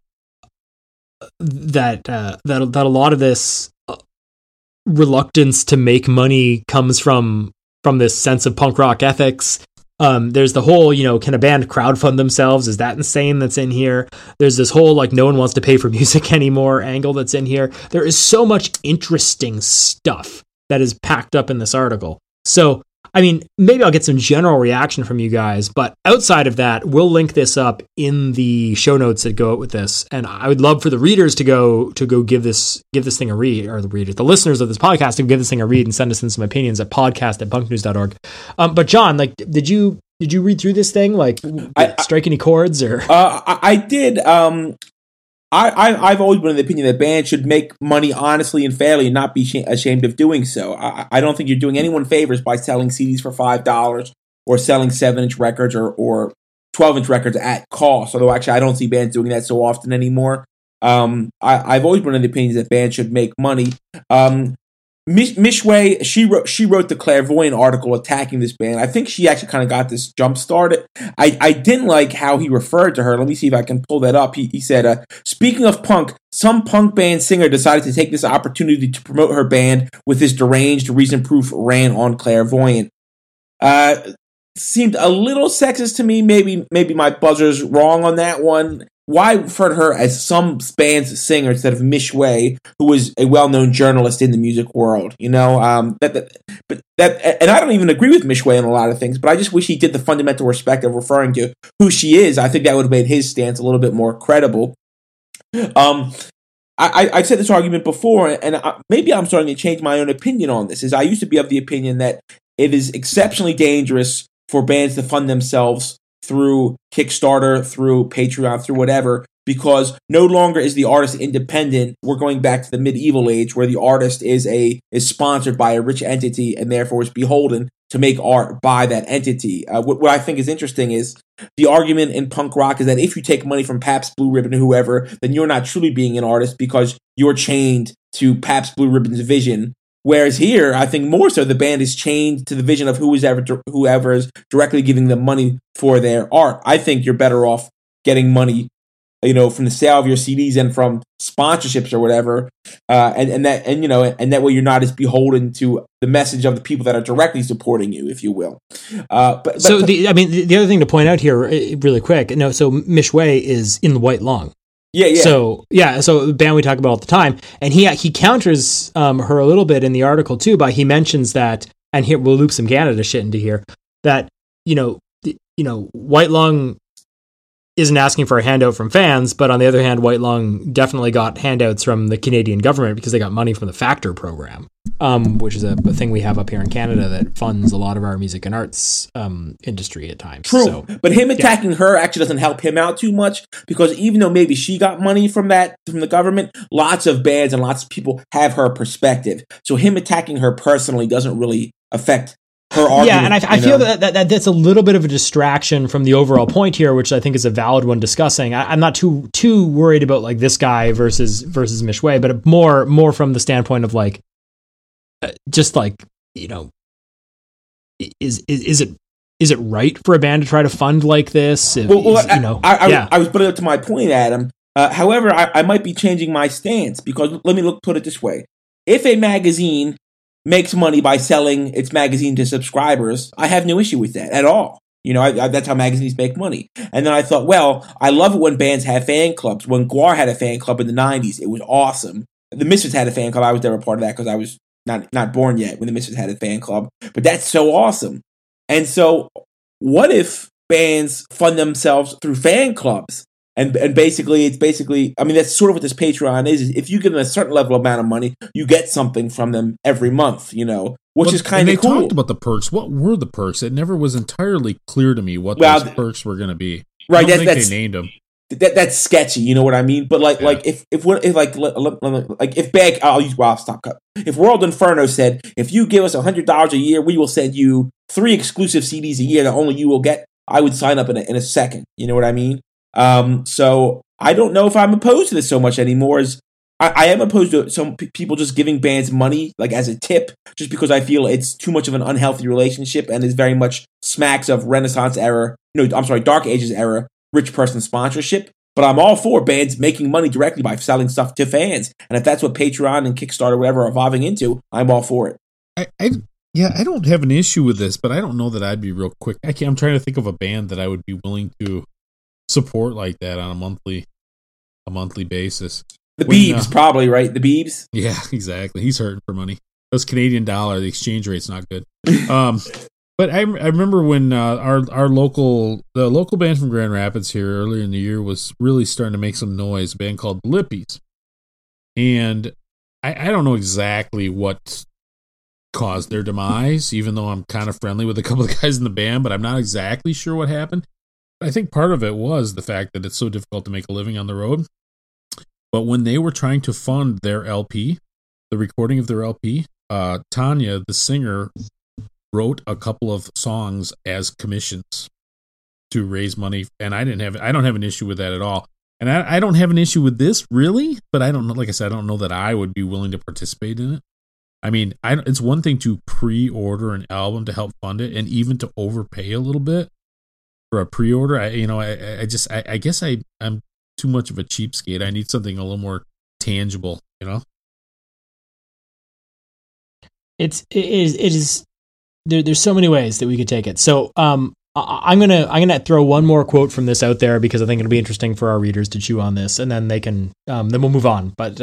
a lot of this reluctance to make money comes from this sense of punk rock ethics. There's the whole, can a band crowdfund themselves? Is that insane that's in here? There's this whole, no one wants to pay for music anymore angle that's in here. There is so much interesting stuff that is packed up in this article. So, maybe I'll get some general reaction from you guys, but outside of that, we'll link this up in the show notes that go out with this. And I would love for the readers to go give this thing a read, or the listeners of this podcast to give this thing a read and send us in some opinions at podcast@punknews.org. But John, did you read through this thing? Strike any chords or? I did. I've always been of the opinion that bands should make money honestly and fairly and not be ashamed of doing so. I don't think you're doing anyone favors by selling CDs for $5 or selling 7-inch records or 12-inch records at cost. Although actually I don't see bands doing that so often anymore. I've always been of the opinion that bands should make money. Mishway, she wrote the Clairvoyant article attacking this band. I think she actually kind of got this jump started. I didn't like how he referred to her. Let me see if I can pull that up. He said, speaking of punk, some punk band singer decided to take this opportunity to promote her band with this deranged, reason-proof rant on Clairvoyant. Seemed a little sexist to me. Maybe my buzzer's wrong on that one. why refer to her as some band's singer instead of Mish Way, who was a well-known journalist in the music world? And I don't even agree with Mish Way on a lot of things, but I just wish he did the fundamental respect of referring to who she is. I think that would have made his stance a little bit more credible. I've said this argument before, and maybe I'm starting to change my own opinion on this. Is I used to be of the opinion that it is exceptionally dangerous for bands to fund themselves through Kickstarter, through Patreon, through whatever, because no longer is the artist independent. We're going back to the medieval age where the artist is sponsored by a rich entity and therefore is beholden to make art by that entity. What I think is interesting is the argument in punk rock is that if you take money from Pabst Blue Ribbon or whoever, then you're not truly being an artist because you're chained to Pabst Blue Ribbon's vision. Whereas here, I think more so the band is chained to the vision of whoever is directly giving them money for their art. I think you're better off getting money, from the sale of your CDs and from sponsorships or whatever, and that way you're not as beholden to the message of the people that are directly supporting you, if you will. The other thing to point out here, really quick, so Mish Way is in the White Lung. Yeah. So the band we talk about all the time, and he counters her a little bit in the article too, by he mentions that, and here we'll loop some Canada shit into here, that White Lung isn't asking for a handout from fans, but on the other hand, White Lung definitely got handouts from the Canadian government because they got money from the Factor program, which is a thing we have up here in Canada that funds a lot of our music and arts industry at times. True, but him attacking her actually doesn't help him out too much, because even though maybe she got money from the government, lots of bands and lots of people have her perspective. So him attacking her personally doesn't really affect her argument. Yeah, and I feel that that's a little bit of a distraction from the overall point here, which I think is a valid one discussing. I'm not too worried about like this guy versus Mish Way, but more from the standpoint of like, just like, is it right for a band to try to fund like this? I was putting it to my point, Adam. However, I might be changing my stance, because let me put it this way: if a magazine makes money by selling its magazine to subscribers, I have no issue with that at all. That's how magazines make money. And then I thought, well, I love it when bands have fan clubs. When GWAR had a fan club in the 90s, it was awesome. The Misfits had a fan club. I was never part of that because I was not born yet when the Misfits had a fan club. But that's so awesome. And so what if bands fund themselves through fan clubs? And basically, that's sort of what this Patreon is. If you give them a certain level amount of money, you get something from them every month, which is kind of cool. They talked about the perks. What were the perks? It never was entirely clear to me what those perks were going to be. Right, I don't think they named them. That's sketchy, you know what I mean? But if World Inferno said, if you give us $100 a year, we will send you 3 exclusive CDs a year that only you will get, I would sign up in a second. You know what I mean? So I don't know if I'm opposed to this so much anymore. As I am opposed to some people just giving bands money like as a tip, just because I feel it's too much of an unhealthy relationship and is very much smacks of Renaissance era. Dark Ages era rich person sponsorship. But I'm all for bands making money directly by selling stuff to fans, and if that's what Patreon and Kickstarter or whatever are evolving into, I'm all for it. I don't have an issue with this, but I don't know that I'd be real quick. I'm trying to think of a band that I would be willing to support like that on a monthly basis. The Biebs, probably, right? The Biebs? Yeah, exactly. He's hurting for money. Those Canadian dollar, the exchange rate's not good. But I remember when the local band from Grand Rapids here earlier in the year was really starting to make some noise, a band called Lippies. And I don't know exactly what caused their demise, even though I'm kind of friendly with a couple of guys in the band, but I'm not exactly sure what happened. I think part of it was the fact that it's so difficult to make a living on the road. But when they were trying to fund their LP, the recording of their LP, Tanya, the singer, wrote a couple of songs as commissions to raise money, and I don't have an issue with that at all. And I don't have an issue with this, really, but I don't know, like I said, I don't know that I would be willing to participate in it. I mean, it's one thing to pre-order an album to help fund it, and even to overpay a little bit for a pre-order. I guess I'm too much of a cheapskate. I need something a little more tangible, It is. There's so many ways that we could take it. So, I'm gonna throw one more quote from this out there because I think it'll be interesting for our readers to chew on this, and then they can then we'll move on. But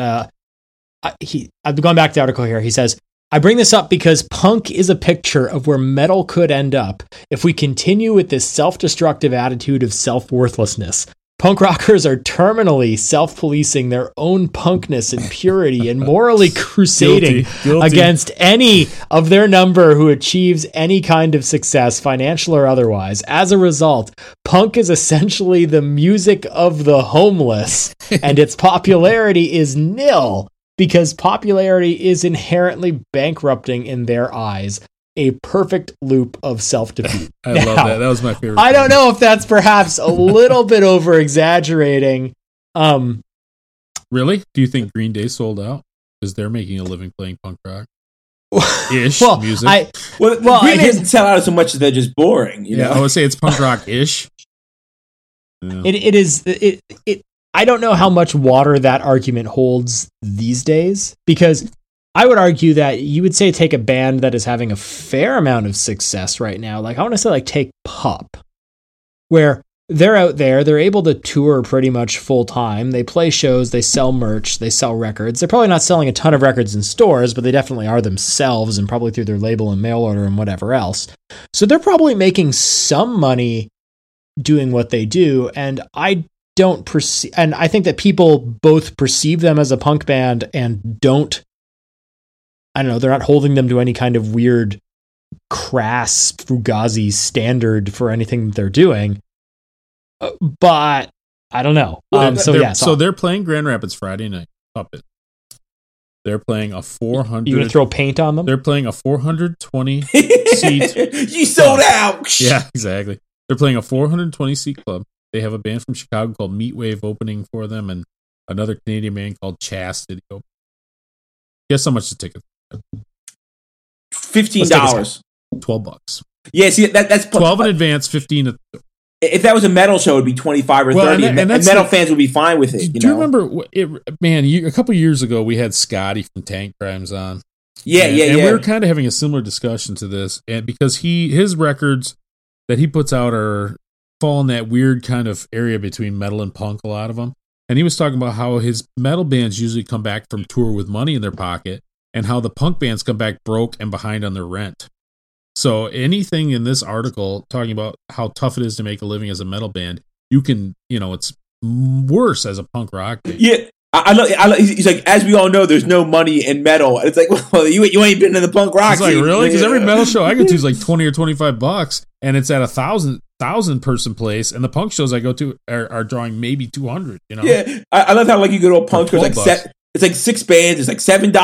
I've gone back to the article here. He says, I bring this up because punk is a picture of where metal could end up if we continue with this self-destructive attitude of self-worthlessness. Punk rockers are terminally self-policing their own punkness and purity and morally crusading Guilty. against any of their number who achieves any kind of success, financial or otherwise. As a result, punk is essentially the music of the homeless, and its popularity is nil because popularity is inherently bankrupting in their eyes. A perfect loop of self-defeat. I love that. That was my favorite. I don't know if that's perhaps a little bit over-exaggerating. Really? Do you think Green Day sold out? Because they're making a living playing punk rock. Ish music. Green Day doesn't sell out so much as they're just boring. You know? I would say it's punk rock-ish. Yeah. It is. I don't know how much water that argument holds these days, because I would argue that you would say take a band that is having a fair amount of success right now. Like, I want to say, like, take Pup, where they're out there, they're able to tour pretty much full time. They play shows, they sell merch, they sell records. They're probably not selling a ton of records in stores, but they definitely are themselves, and probably through their label and mail order and whatever else. So they're probably making some money doing what they do. And I don't perceive, and I think that people both perceive them as a punk band and don't. I don't know, they're not holding them to any kind of weird, crass Fugazi standard for anything that they're doing. But I don't know. So they're playing Grand Rapids Friday night. Puppet. They're playing a 400. You gonna throw paint on them? They're playing a 420 seat. You sold out. Yeah, exactly. They're playing a 420 seat club. They have a band from Chicago called Meatwave opening for them, and another Canadian band called Chastity opening. Guess how much the ticket? $15. $12. Yeah, see that's 12 in advance, 15. If that was a metal show, it'd be 25 or 30, and metal fans would be fine with it. Do you remember? A couple years ago, we had Scotty from Tank Crimes on. Yeah. We were kind of having a similar discussion to this, and because his records that he puts out fall in that weird kind of area between metal and punk. A lot of them, and he was talking about how his metal bands usually come back from tour with money in their pocket, and how the punk bands come back broke and behind on their rent. So anything in this article talking about how tough it is to make a living as a metal band, it's worse as a punk rock band. Yeah, I love. He's like, as we all know, there's no money in metal. It's like, well, you ain't been in the punk rock. It's like, really? Because every metal show I go to is like $20 or $25, and it's at 1,000 person place, and the punk shows I go to are drawing maybe 200. Yeah, I love how you go to a punk show it's like 6 bands. It's like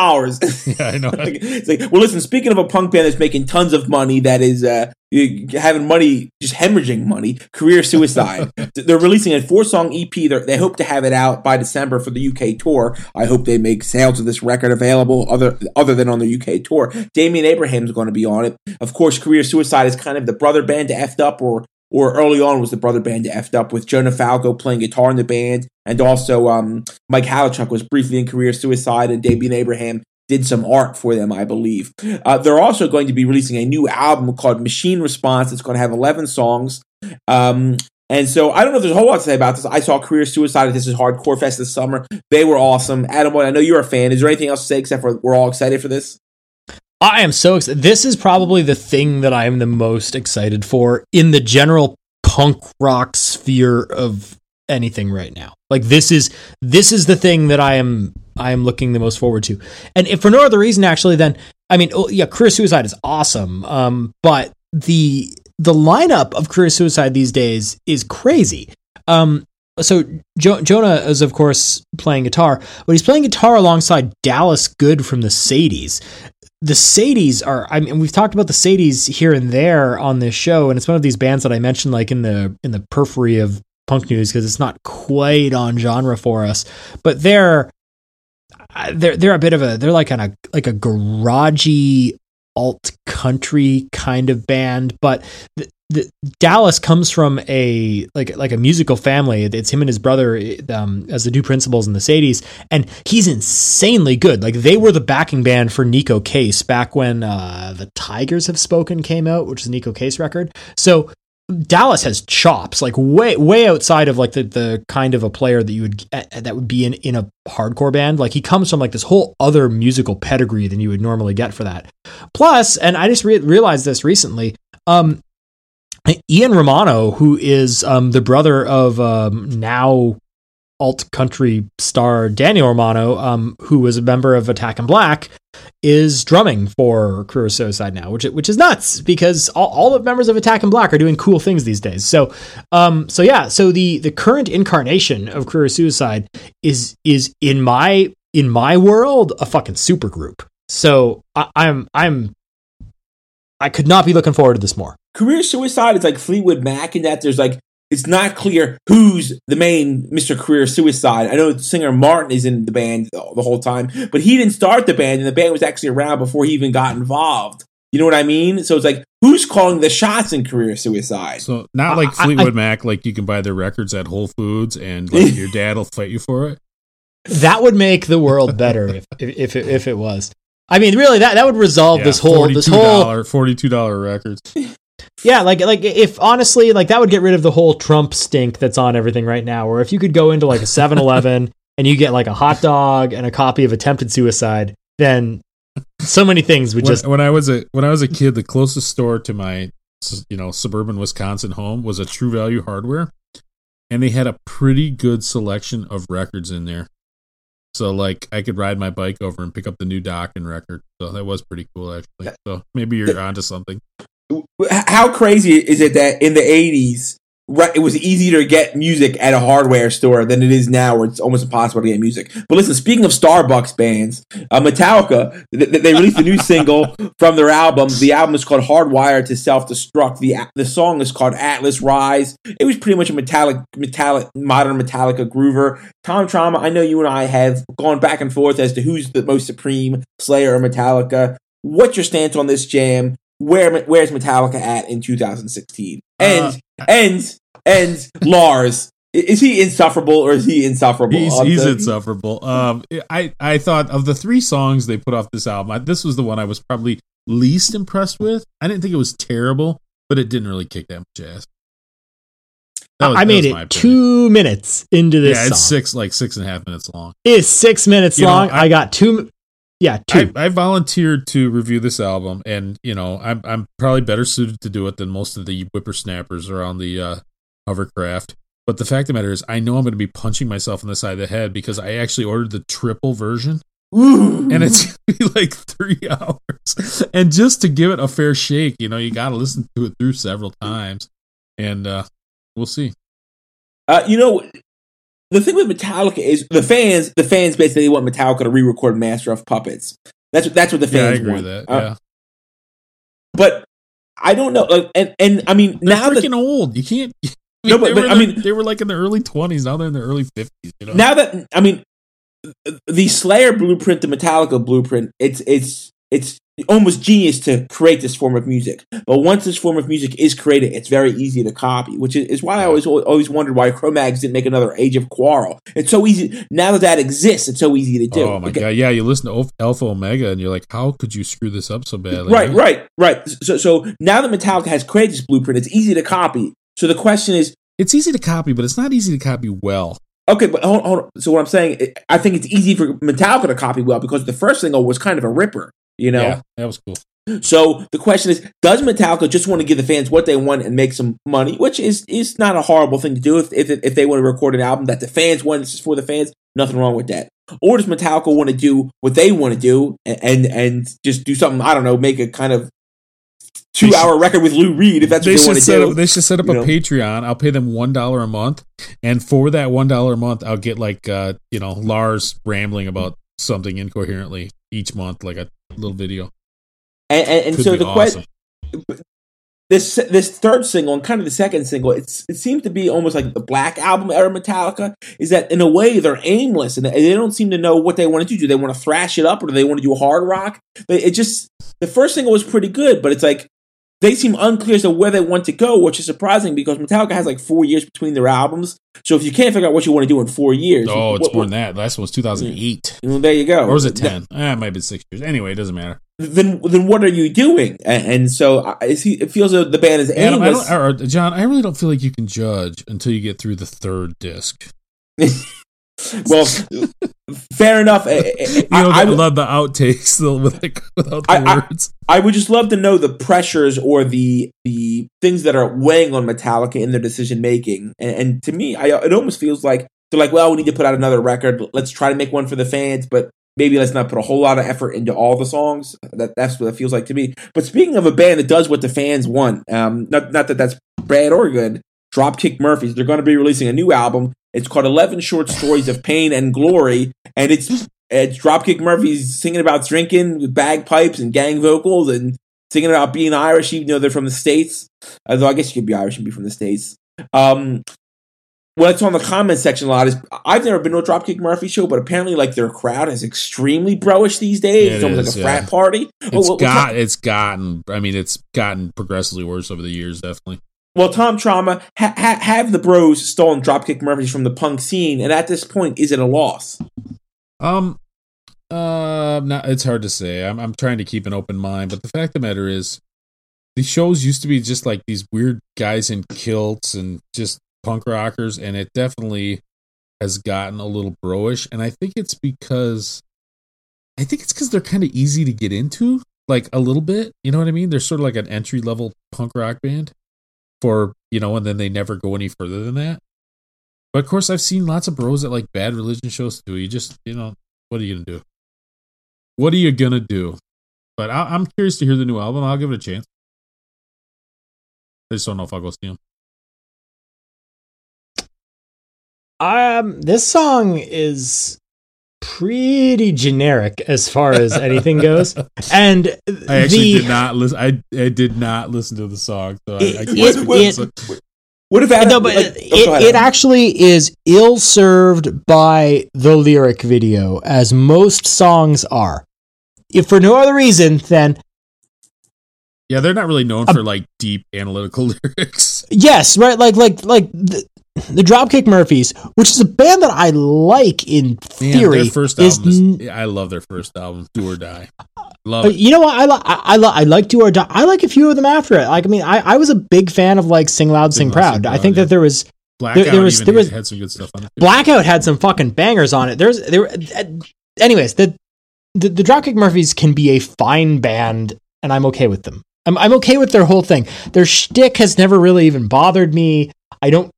$7. Yeah, I know. It's like, well, listen. Speaking of a punk band that's making tons of money, that is having money, just hemorrhaging money. Career Suicide. They're releasing a 4-song EP. They hope to have it out by December for the UK tour. I hope they make sales of this record available other than on the UK tour. Damian Abraham's going to be on it. Of course, Career Suicide is kind of the brother band to Effed Up, or early on was the brother band to Effed Up, with Jonah Falco playing guitar in the band, and also Mike Halachuk was briefly in Career Suicide, and Damian Abraham did some art for them, I believe. They're also going to be releasing a new album called Machine Response. It's going to have 11 songs. And so I don't know if there's a whole lot to say about this. I saw Career Suicide at This Is Hardcore Fest this summer. They were awesome. Adam, I know you're a fan. Is there anything else to say except for we're all excited for this? I am so excited. This is probably the thing that I am the most excited for in the general punk rock sphere of anything right now. Like, this is the thing that I am looking the most forward to. And if for no other reason, actually, then, I mean, Career Suicide is awesome. But the lineup of Career Suicide these days is crazy. So Jonah is, of course, playing guitar, but he's playing guitar alongside Dallas Good from the Sadies. The Sadies are, I mean, we've talked about the Sadies here and there on this show, and it's one of these bands that I mentioned like in the periphery of punk news because it's not quite on genre for us, but they're a bit of they're like a garagey alt country kind of band, but the Dallas comes from a musical family. It's him and his brother as the two principals in the Sadies, and he's insanely good. Like, they were the backing band for Nico Case back when The Tigers Have Spoken came out, which is a Nico Case record. So Dallas has chops, like way outside of like the kind of a player that you would that would be in a hardcore band. Like he comes from like this whole other musical pedigree than you would normally get for that. Plus, and I just realized this recently, Ian Romano, who is the brother of now alt country star Daniel Romano, who was a member of Attack and Black, is drumming for Career of Suicide now, which is nuts because all the members of Attack and Black are doing cool things these days. So the current incarnation of Career of Suicide is in my world a fucking super group. So I could not be looking forward to this more. Career Suicide is like Fleetwood Mac in that there's like, it's not clear who's the main Mr. Career Suicide. I know the singer Martin is in the band the whole time, but he didn't start the band, and the band was actually around before he even got involved. You know what I mean? So it's like, who's calling the shots in Career Suicide? So not like Fleetwood Mac, like you can buy their records at Whole Foods and like your dad will fight you for it. That would make the world better if it was. I mean, really, that would resolve this whole $42 records. Yeah, like if honestly, like that would get rid of the whole Trump stink that's on everything right now. Or if you could go into like a 7-Eleven and you get like a hot dog and a copy of Attempted Suicide, then so many things would just. When I was a kid, the closest store to my suburban Wisconsin home was a True Value Hardware, and they had a pretty good selection of records in there. So like I could ride my bike over and pick up the new Dokken record. So that was pretty cool actually. So maybe you're onto something. How crazy is it that in the 80s, right, it was easier to get music at a hardware store than it is now, where it's almost impossible to get music. But listen, speaking of Starbucks bands, Metallica, they released a new single from their album. The album is called Hardwired to Self-Destruct. The song is called Atlas Rise. It was pretty much a modern Metallica groover. Tom Trauma, I know you and I have gone back and forth as to who's the most supreme Slayer or Metallica. What's your stance on this jam? Where's Metallica at in 2016? And Lars, is he insufferable or is he insufferable? He's insufferable. I thought of the 3 songs they put off this album, this was the one I was probably least impressed with. I didn't think it was terrible, but it didn't really kick that much ass. I made it 2 minutes into this song. Yeah, it's 6.5 minutes long. It is 6 minutes long. I got 2. Yeah, 2. I volunteered to review this album, and I'm probably better suited to do it than most of the whippersnappers around the hovercraft. But the fact of the matter is, I know I'm going to be punching myself in the side of the head because I actually ordered the triple version, and it's going to be like 3 hours. And just to give it a fair shake, you got to listen to it through several times, and we'll see. The thing with Metallica is the fans basically want Metallica to re-record Master of Puppets. That's what the fans want. I agree with that. Yeah, but I don't know. And I mean, they're now freaking old. You can't. They were like in the early 20s. Now they're in the early 50s. Now that the Slayer blueprint, the Metallica blueprint, it's almost genius to create this form of music. But once this form of music is created, it's very easy to copy, which is why I always wondered why Cro-Mags didn't make another Age of Quarrel. It's so easy. Now that exists, it's so easy to do. Oh, my God. Yeah, you listen to Alpha Omega, and you're like, how could you screw this up so badly? Right. So now that Metallica has created this blueprint, it's easy to copy. So the question is... It's easy to copy, but it's not easy to copy well. Okay, but hold on. So what I'm saying, I think it's easy for Metallica to copy well because the first single was kind of a ripper. Yeah, that was cool. So the question is, does Metallica just want to give the fans what they want and make some money, which is not a horrible thing to do if they want to record an album that the fans want, it's just for the fans, nothing wrong with that. Or does Metallica want to do what they want to do and just do something, I don't know, make a kind of 2-hour record with Lou Reed if that's what they want to do. They should set up a Patreon. I'll pay them $1 a month, and for that $1 a month, I'll get like Lars rambling about something incoherently each month, like a little video. And so the question, this third single and kind of the second single, it seems to be almost like the Black Album era Metallica. Is that in a way they're aimless and they don't seem to know what they want to do. Do they want to thrash it up or do they want to do hard rock? The first single was pretty good, but it's like they seem unclear as to where they want to go, which is surprising because Metallica has like 4 years between their albums. So if you can't figure out what you want to do in 4 years... Oh, it's more than that. The last one was 2008. Well, there you go. Or was it 10? It might have been 6 years. Anyway, it doesn't matter. then what are you doing? And so it feels like the band is aimless. John, I really don't feel like you can judge until you get through the third disc. Well, fair enough. I love the outtakes without the words. I would just love to know the pressures or the things that are weighing on Metallica in their decision making. And to me, it almost feels like they're like, well, we need to put out another record. Let's try to make one for the fans, but maybe let's not put a whole lot of effort into all the songs. That's what it feels like to me. But speaking of a band that does what the fans want, not that that's bad or good, Dropkick Murphys, they're going to be releasing a new album. It's called 11 Short Stories of Pain and Glory, and it's Dropkick Murphys singing about drinking with bagpipes and gang vocals and singing about being Irish, even though they're from the States. Although I guess you could be Irish and be from the States. What I saw in the comment section a lot is I've never been to a Dropkick Murphy show, but apparently like their crowd is extremely bro-ish these days. It's almost like a frat party. It's gotten progressively worse over the years, definitely. Well, Tom Trauma, have the bros stolen Dropkick Murphys from the punk scene, and at this point, is it a loss? No, it's hard to say. I'm trying to keep an open mind, but the fact of the matter is, the shows used to be just like these weird guys in kilts and just punk rockers, and it definitely has gotten a little bro-ish, and I think it's because they're kind of easy to get into, like a little bit, you know what I mean? They're sort of like an entry-level punk rock band for, and then they never go any further than that. But of course, I've seen lots of bros at like Bad Religion shows too. You just, what are you gonna do? What are you gonna do? But I'm curious to hear the new album. I'll give it a chance. I just don't know if I'll go see them. This song is pretty generic as far as anything goes, and I actually did not listen. I did not listen to the song, so I can't. What if it actually is ill-served by the lyric video, as most songs are. If for no other reason than they're not really known for like deep analytical lyrics. Yes, right. Like the Dropkick Murphys, which is a band that I like in theory. Their first album I love their first album, Do or Die. Love it. You know what? I like Do or Die. I like a few of them after it. Like, I mean, I was a big fan of like Sing Loud, Sing Proud. I think that there was Blackout had some good stuff on it. Blackout had some fucking bangers on it. Anyways, the Dropkick Murphys can be a fine band, and I'm okay with them. I'm okay with their whole thing. Their shtick has never really even bothered me. I don't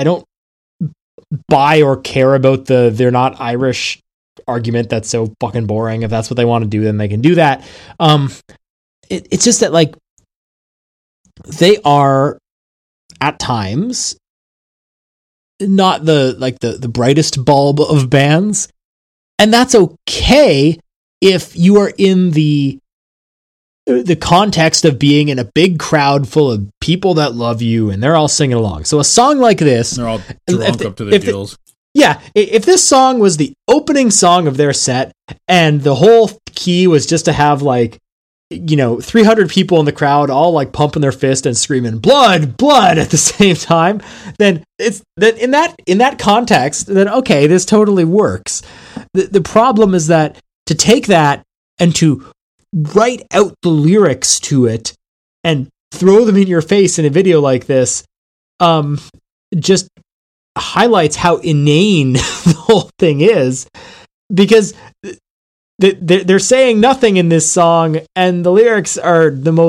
buy or care about they're not Irish argument. That's so fucking boring. If that's what they want to do, then they can do that. It's just that like they are at times not the brightest bulb of bands, and that's okay if you are in the context of being in a big crowd full of people that love you and they're all singing along. So a song like this, they're all drunk up to their gills. If this song was the opening song of their set and the whole key was just to have like, 300 people in the crowd all like pumping their fist and screaming blood, blood at the same time, then it's that in that context, then okay, this totally works. The problem is that to take that and to write out the lyrics to it and throw them in your face in a video like this just highlights how inane the whole thing is, because they're saying nothing in this song and the lyrics are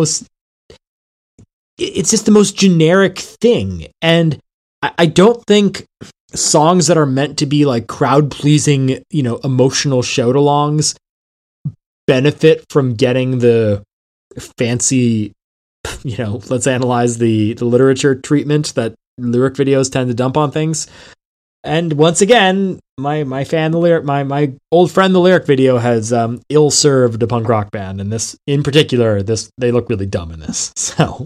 it's just the most generic thing. And I don't think songs that are meant to be like crowd pleasing, emotional shout-alongs benefit from getting the fancy, let's analyze the literature treatment that lyric videos tend to dump on things. And once again, my old friend, the lyric video has ill-served a punk rock band, and this in particular, they look really dumb in this. So,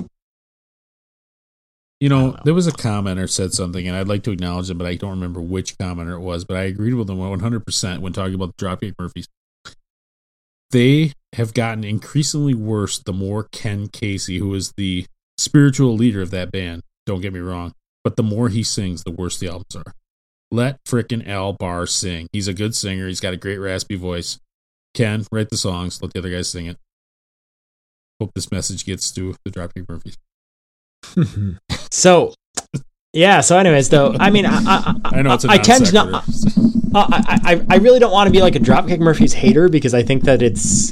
there was a commenter said something, and I'd like to acknowledge it, but I don't remember which commenter it was. But I agreed with them 100% when talking about the Dropkick Murphys. They have gotten increasingly worse the more Ken Casey, who is the spiritual leader of that band, don't get me wrong, but the more he sings, the worse the albums are. Let frickin' Al Barr sing. He's a good singer. He's got a great raspy voice. Ken, write the songs. Let the other guys sing it. Hope this message gets to the Dropkick Murphys. So, yeah. So, anyways, though, I mean, I know it's a I can non-sequitur. I really don't want to be like a Dropkick Murphys hater because I think that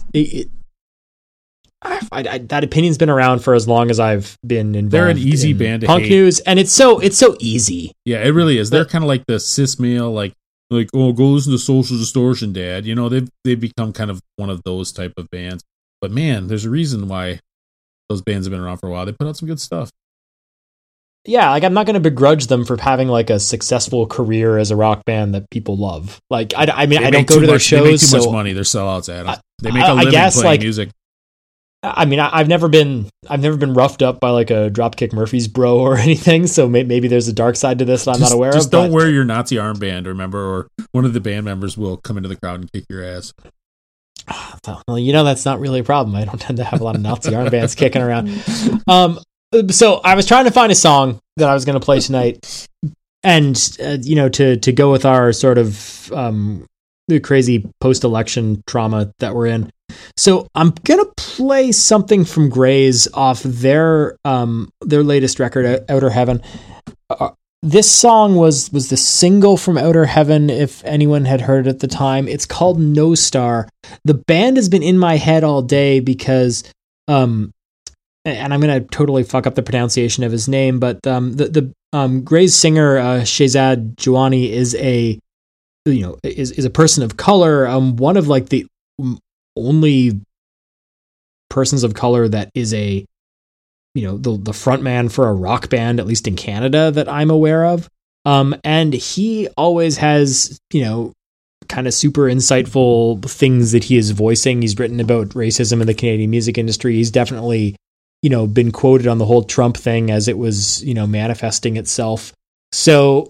that opinion's been around for as long as I've been involved. They're an easy in band to punk hate. news, and it's so easy. Yeah, it really is. They're kind of like the cis male, like oh, go listen to Social Distortion, Dad. You know, they've become kind of one of those type of bands. But man, there's a reason why those bands have been around for a while. They put out some good stuff. Yeah, like I'm not going to begrudge them for having like a successful career as a rock band that people love. Like I mean, I don't go to their shows. They make too much so money. They're sellouts, Adam. They make a living playing like, music. I mean, I've never been roughed up by like a Dropkick Murphys bro or anything. So maybe there's a dark side to this that I'm not aware of. Just don't wear your Nazi armband, remember, or one of the band members will come into the crowd and kick your ass. Well, you know, that's not really a problem. I don't tend to have a lot of Nazi armbands kicking around. So I was trying to find a song that I was going to play tonight, and to go with our sort of the crazy post-election trauma that we're in. So I'm gonna play something from Grays off their latest record, Outer Heaven. This song was the single from Outer Heaven, if anyone had heard it at the time. It's called No Star. The band has been in my head all day because, and I'm going to totally fuck up the pronunciation of his name, but the Grays singer, Shehzad Jouani, is a person of color. One of like the only persons of color that is the front man for a rock band, at least in Canada, that I'm aware of. And he always has, kind of super insightful things that he is voicing. He's written about racism in the Canadian music industry. He's definitely, been quoted on the whole Trump thing as it was, manifesting itself. So,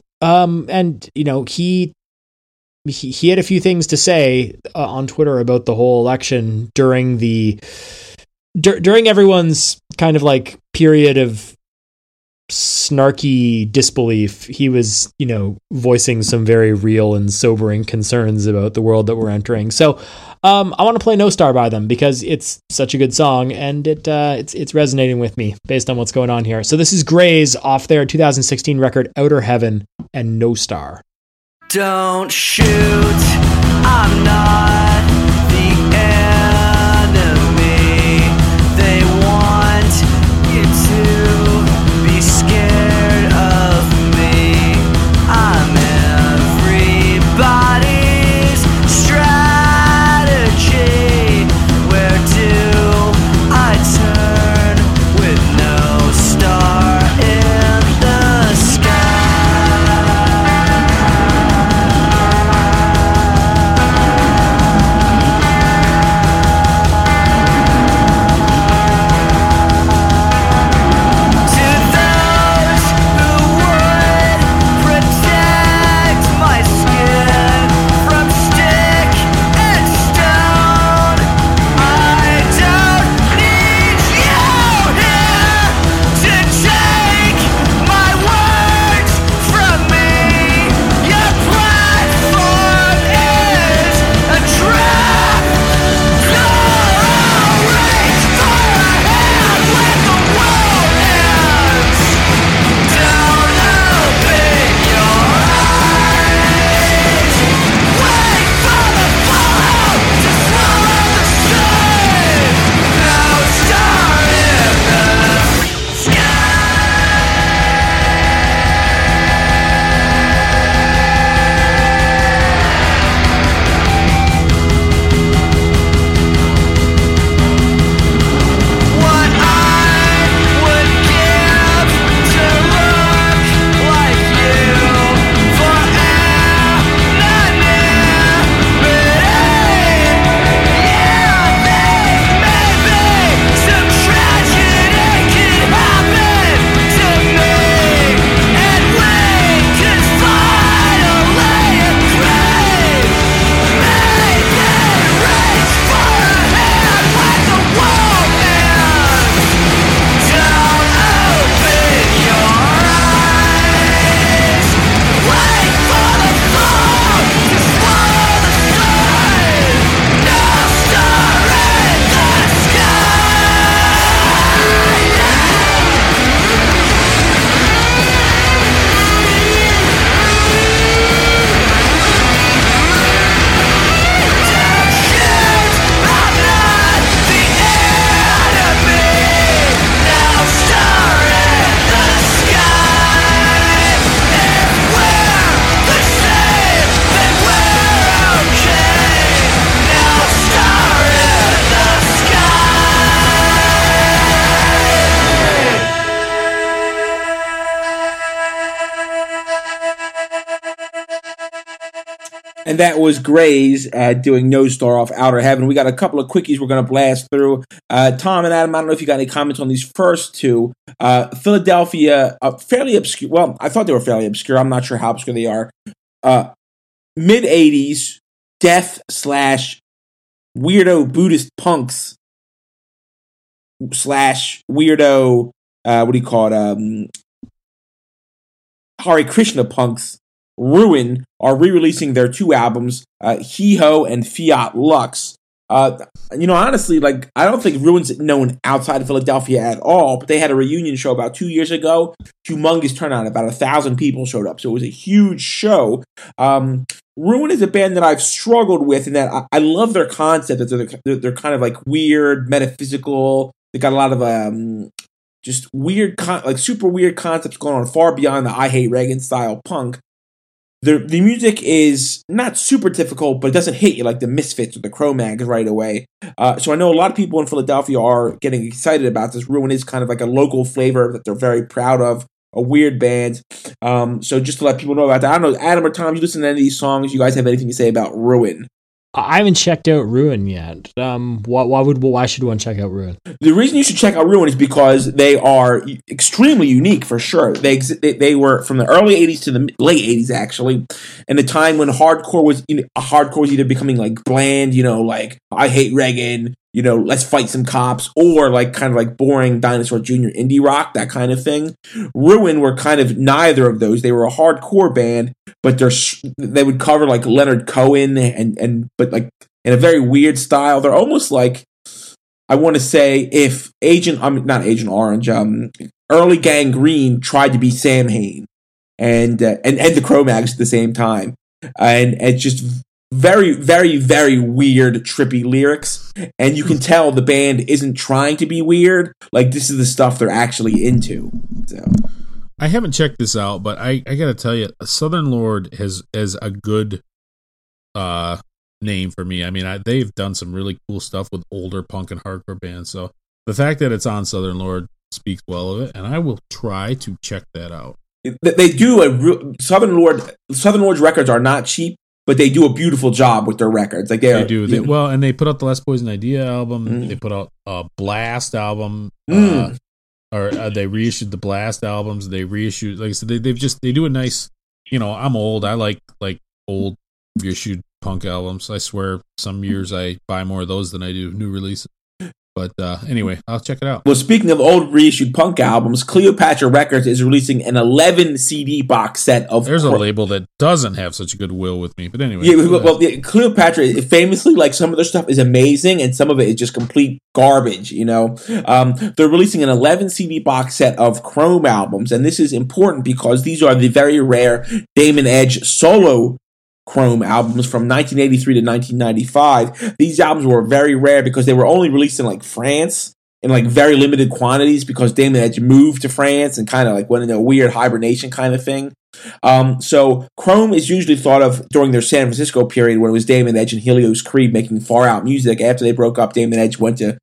he had a few things to say on Twitter about the whole election during everyone's kind of like period of snarky disbelief. He was, voicing some very real and sobering concerns about the world that we're entering. So I want to play No Star by them because it's such a good song and it's resonating with me based on what's going on here. So this is Grays off their 2016 record Outer Heaven and No Star. Don't shoot, I'm not the enemy. They want you to be scared of me. I'm everybody's strategy. Where do I turn with no star in the sky? And that was Grays doing No Star off Outer Heaven. We got a couple of quickies we're going to blast through. Tom and Adam, I don't know if you got any comments on these first two. Philadelphia, fairly obscure. Well, I thought they were fairly obscure. I'm not sure how obscure they are. Mid-'80s death / weirdo Buddhist punks / weirdo, what do you call it? Hare Krishna punks, Ruin, are re-releasing their two albums, Hee Ho and Fiat Lux. Honestly, like, I don't think Ruin's known outside of Philadelphia at all, but they had a reunion show about 2 years ago. Humongous turnout, about 1,000 people showed up, so it was a huge show. Ruin is a band that I've struggled with in that I love their concept. They're kind of like weird, metaphysical. They got a lot of just weird, super weird concepts going on far beyond the I Hate Reagan style punk. The music is not super difficult, but it doesn't hit you like the Misfits or the Cro-Mags right away. So I know a lot of people in Philadelphia are getting excited about this. Ruin is kind of like a local flavor that they're very proud of, a weird band. So just to let people know about that. I don't know, Adam or Tom, you listen to any of these songs? You guys have anything to say about Ruin? I haven't checked out Ruin yet. Why should one check out Ruin? The reason you should check out Ruin is because they are extremely unique, for sure. They were from the early 80s to the late 80s, actually, and the time when hardcore was either becoming like bland, like I Hate Reagan, let's fight some cops, or like kind of like boring Dinosaur Jr. indie rock, that kind of thing. Ruin were kind of neither of those. They were a hardcore band, but they would cover like Leonard Cohen but like in a very weird style. They're almost like, I want to say, if not Agent Orange, early Gangrene tried to be Sam Hain and the Cro-Mags at the same time, and it's just very, very, very weird, trippy lyrics, and you can tell the band isn't trying to be weird. Like, this is the stuff they're actually into. So, I haven't checked this out, but I gotta tell you, Southern Lord has a good name for me. I mean, they've done some really cool stuff with older punk and hardcore bands, so the fact that it's on Southern Lord speaks well of it, and I will try to check that out. They do Southern Lord's records are not cheap, but they do a beautiful job with their records. Like they do. And they put out the Last Poison Idea album. Mm. They put out a Blast album. They reissued the Blast albums. They reissued, like I said, they do a nice. I'm old. I like old reissued punk albums. I swear, some years I buy more of those than I do new releases. But anyway, I'll check it out. Well, speaking of old reissued punk albums, Cleopatra Records is releasing an 11 CD box set of... There's a label that doesn't have such goodwill with me, but anyway. Yeah, Cleopatra, famously, like, some of their stuff is amazing, and some of it is just complete garbage, They're releasing an 11 CD box set of Chrome albums, and this is important because these are the very rare Damon Edge solo Chrome albums from 1983 to 1995. These albums were very rare because they were only released in like France in like very limited quantities because Damon Edge moved to France and kind of like went into a weird hibernation kind of thing. So Chrome is usually thought of during their San Francisco period when it was Damon Edge and Helios Creed making far out music. After they broke up, Damon Edge went to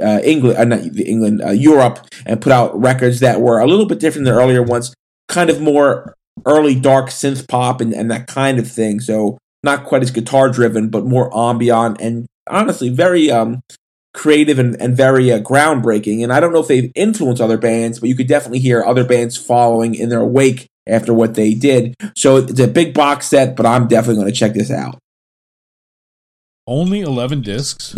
Europe and put out records that were a little bit different than the earlier ones, kind of more early dark synth pop and that kind of thing. So not quite as guitar driven, but more ambient and honestly very creative and very groundbreaking. And I don't know if they've influenced other bands, but you could definitely hear other bands following in their wake after what they did. So it's a big box set, but I'm definitely going to check this out. Only 11 discs?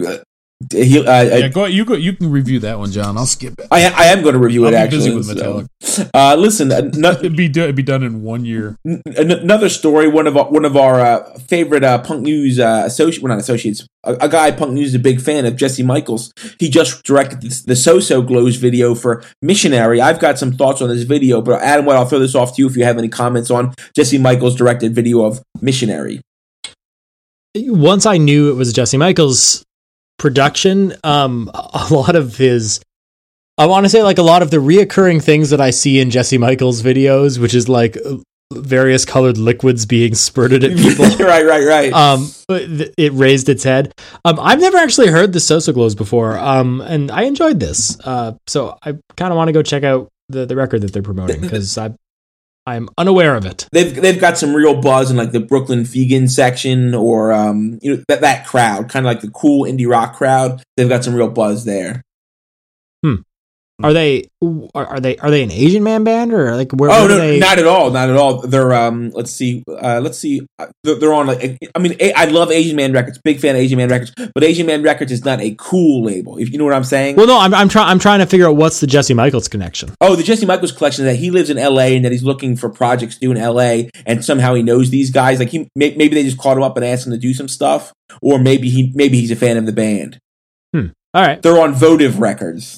Go. You can review that one, John. I'll skip it. I am going to review it. Busy Actually, with Metallica. Listen, it'd be done in 1 year. Another story. One of our favorite punk news associates. A guy Punk News is a big fan of, Jesse Michaels. He just directed the So-So Glows video for Missionary. I've got some thoughts on this video, but Adam, I'll throw this off to you if you have any comments on Jesse Michaels' directed video of Missionary. Once I knew it was Jesse Michaels' production, a lot of his, I want to say like a lot of the reoccurring things that I see in Jesse Michaels videos, which is like various colored liquids being spurted at people. right. It raised its head. I've never actually heard the So-So Glows before, and I enjoyed this. So I kind of want to go check out the record that they're promoting because I'm unaware of it. They've got some real buzz in like the Brooklyn Vegan section, or that crowd, kind of like the cool indie rock crowd. They've got some real buzz there. Are they an Asian man band, or like where? Oh where no, are they? not at all, not at all. They're let's see. They're on like, I mean, I love Asian Man Records, big fan of Asian Man Records, but Asian Man Records is not a cool label, if you know what I'm saying. Well, no, I'm trying to figure out what's the Jesse Michaels connection. Oh, the Jesse Michaels collection is that he lives in L.A. and that he's looking for projects to do in L.A. and somehow he knows these guys. Like maybe they just called him up and asked him to do some stuff, or maybe he's a fan of the band. All right, They're on Votive Records.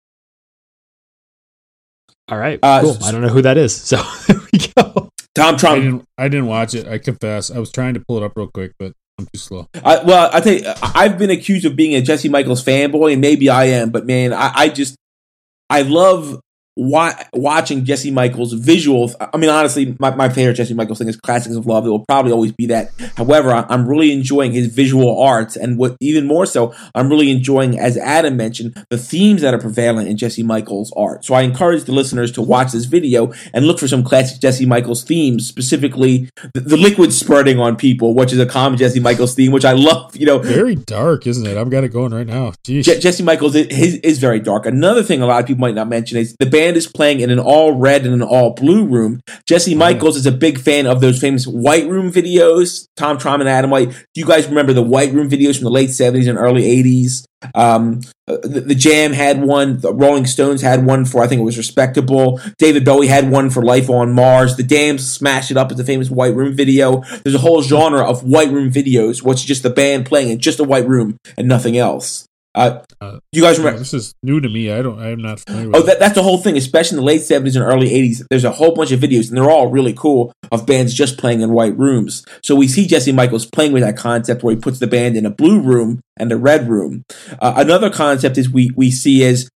all right, cool. I don't know who that is, so there we go. Tom Trump. I didn't watch it. I confess. I was trying to pull it up real quick, but I'm too slow. Well, I tell you, I've been accused of being a Jesse Michaels fanboy, and maybe I am, but man, I love watching Jesse Michaels' visuals. I mean, honestly, my favorite Jesse Michaels thing is Classics of Love. It will probably always be that. However, I'm really enjoying his visual arts, and what even more so, I'm really enjoying, as Adam mentioned, the themes that are prevalent in Jesse Michaels' art. So I encourage the listeners to watch this video and look for some classic Jesse Michaels themes, specifically the liquid spurting on people, which is a common Jesse Michaels theme, which I love. Very dark, isn't it? I've got it going right now. Jeez. Jesse Michaels is very dark. Another thing a lot of people might not mention is the band is playing in an all red and an all blue room. Jesse Michaels is a big fan of those famous White Room videos. Tom Traum and Adam White. Do you guys remember the White Room videos from the late 70s and early 80s? The Jam had one. The Rolling Stones had one for, I think it was Respectable. David Bowie had one for Life on Mars. The Dams smashed it up as the famous White Room video. There's a whole genre of White Room videos, which is just the band playing in just a white room and nothing else. You guys remember? This is new to me. I'm not familiar with that's the whole thing, especially in the late 70s and early 80s. There's a whole bunch of videos, and they're all really cool, of bands just playing in white rooms. So we see Jesse Michaels playing with that concept where he puts the band in a blue room and a red room. Another concept is we see as,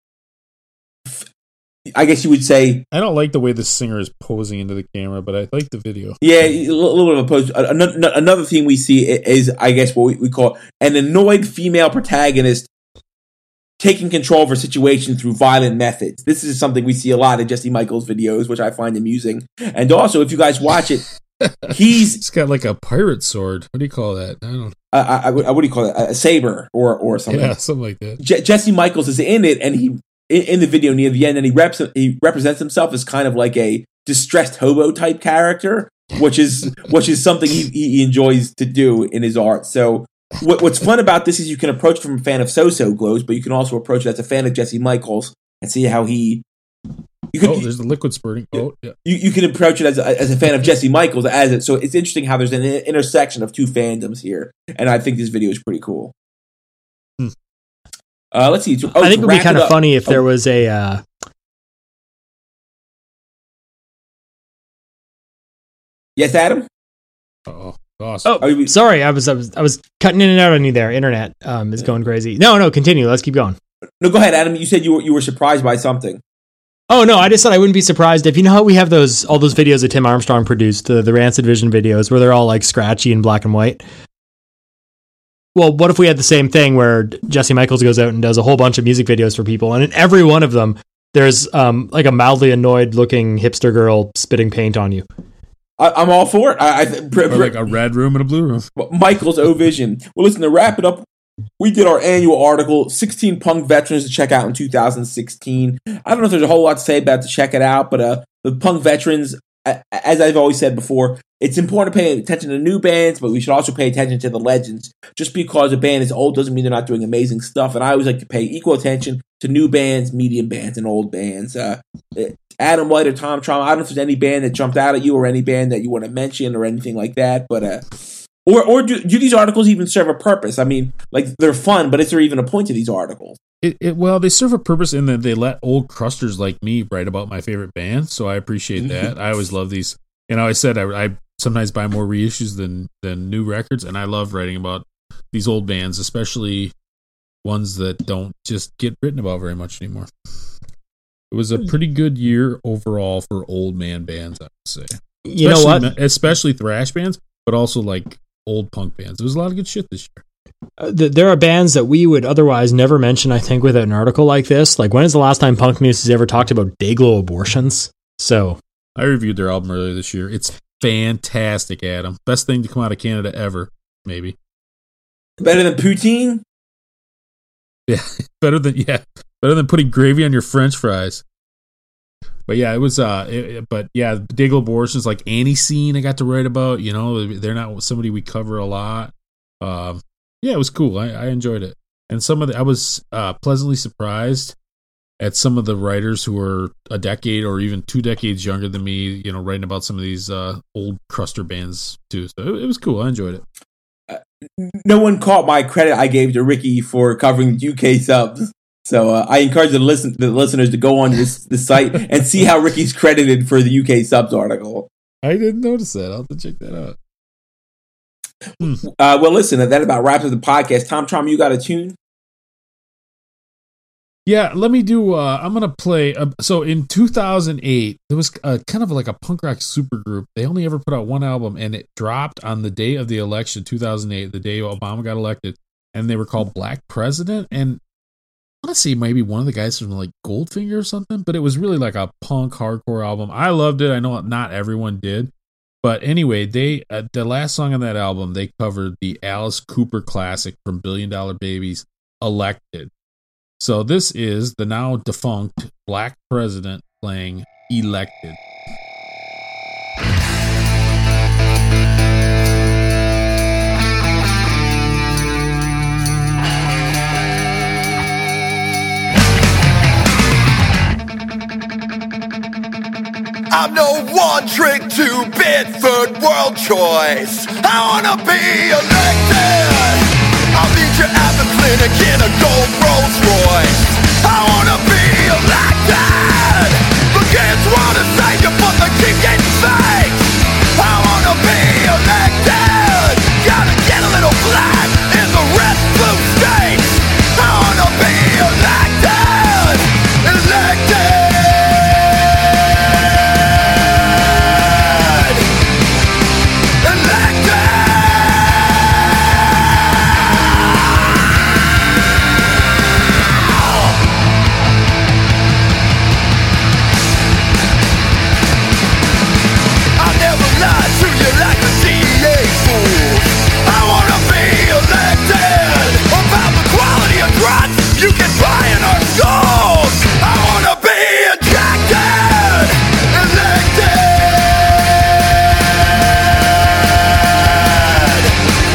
I guess you would say, I don't like the way the singer is posing into the camera, but I like the video. Yeah, a little bit of a pose. Another theme we see is, I guess, what we call an annoyed female protagonist taking control of her situation through violent methods. This is something we see a lot in Jesse Michaels videos, which I find amusing. And also, if you guys watch it, he's got like a pirate sword. What do you call that? I don't know. What do you call it? A saber or something? Yeah, something like that. Jesse Michaels is in it, and he in the video near the end, and he represents himself as kind of like a distressed hobo type character, which is something he enjoys to do in his art. So what's fun about this is you can approach from a fan of So-So Glows, but you can also approach it as a fan of Jesse Michaels and see how he. There's the liquid spurting. Oh, yeah. You can approach it as a fan of Jesse Michaels as it. So it's interesting how there's an intersection of two fandoms here, and I think this video is pretty cool. Let's see. I think it would be kind of funny if there was a. Yes, Adam. Oh, awesome. Oh, sorry. I was cutting in and out on you there. Internet is going crazy. No, continue. Let's keep going. No, go ahead, Adam. You said you were surprised by something. Oh no, I just said I wouldn't be surprised if, you know how we have all those videos that Tim Armstrong produced, the Rancid Vision videos where they're all like scratchy and black and white. Well, what if we had the same thing where Jesse Michaels goes out and does a whole bunch of music videos for people, and in every one of them, there's like a mildly annoyed-looking hipster girl spitting paint on you? I'm all for it. Or like a red room and a blue room. Michaels O Vision. Well, listen, to wrap it up, we did our annual article, 16 punk veterans to check out in 2016. I don't know if there's a whole lot to say about it to check it out, but the punk veterans, as I've always said before, it's important to pay attention to new bands, but we should also pay attention to the legends. Just because a band is old doesn't mean they're not doing amazing stuff, and I always like to pay equal attention to new bands, medium bands, and old bands. Adam White or Tom Traum, I don't know if there's any band that jumped out at you or any band that you want to mention or anything like that, but or do these articles even serve a purpose? I mean, like, they're fun, but is there even a point to these articles? Well, they serve a purpose in that they let old crusters like me write about my favorite bands, so I appreciate that. I always love these. You know, I said I sometimes buy more reissues than new records, and I love writing about these old bands, especially ones that don't just get written about very much anymore. It was a pretty good year overall for old man bands, I would say. You know what? Especially thrash bands, but also like old punk bands. There was a lot of good shit this year. There are bands that we would otherwise never mention, I think, with an article like this. Like, when is the last time Punk News has ever talked about Dayglow abortions? So I reviewed their album earlier this year. It's fantastic, Adam. Best thing to come out of Canada ever, maybe. Better than poutine? Yeah, better than putting gravy on your French fries. But yeah, it was. But yeah, Dayglow Abortions, like Annie Scene, I got to write about. You know, they're not somebody we cover a lot. Yeah, it was cool. I enjoyed it, and I was pleasantly surprised at some of the writers who were a decade or even 2 decades younger than me. You know, writing about some of these old cruster bands too. So it was cool. I enjoyed it. No one caught my credit I gave to Ricky for covering UK subs. So I encourage the listeners to go on this site and see how Ricky's credited for the UK subs article. I didn't notice that. I'll have to check that out. Well, listen, that about wraps up the podcast. Tom Traum, you got a tune? Yeah, let me do. I'm gonna play. So in 2008, there was kind of like a punk rock supergroup. They only ever put out one album, and it dropped on the day of the election, 2008, the day Obama got elected. And they were called Black President. And I want to say maybe one of the guys from like Goldfinger or something, but it was really like a punk hardcore album. I loved it. I know not everyone did, but anyway, they the last song on that album they covered the Alice Cooper classic from Billion Dollar Babies, Elected. So this is the now defunct Black President playing Elected. I'm no one-trick, two-bit, third-world choice. I wanna be elected. I'll meet you at the clinic in a gold Rolls Royce. I wanna be elected. The kids wanna save you, but they keep getting faked. I wanna be elected. Gotta get a little black in the red blue states. I wanna be elected. Elected. You can buy in our schools. I wanna be ejected, elected,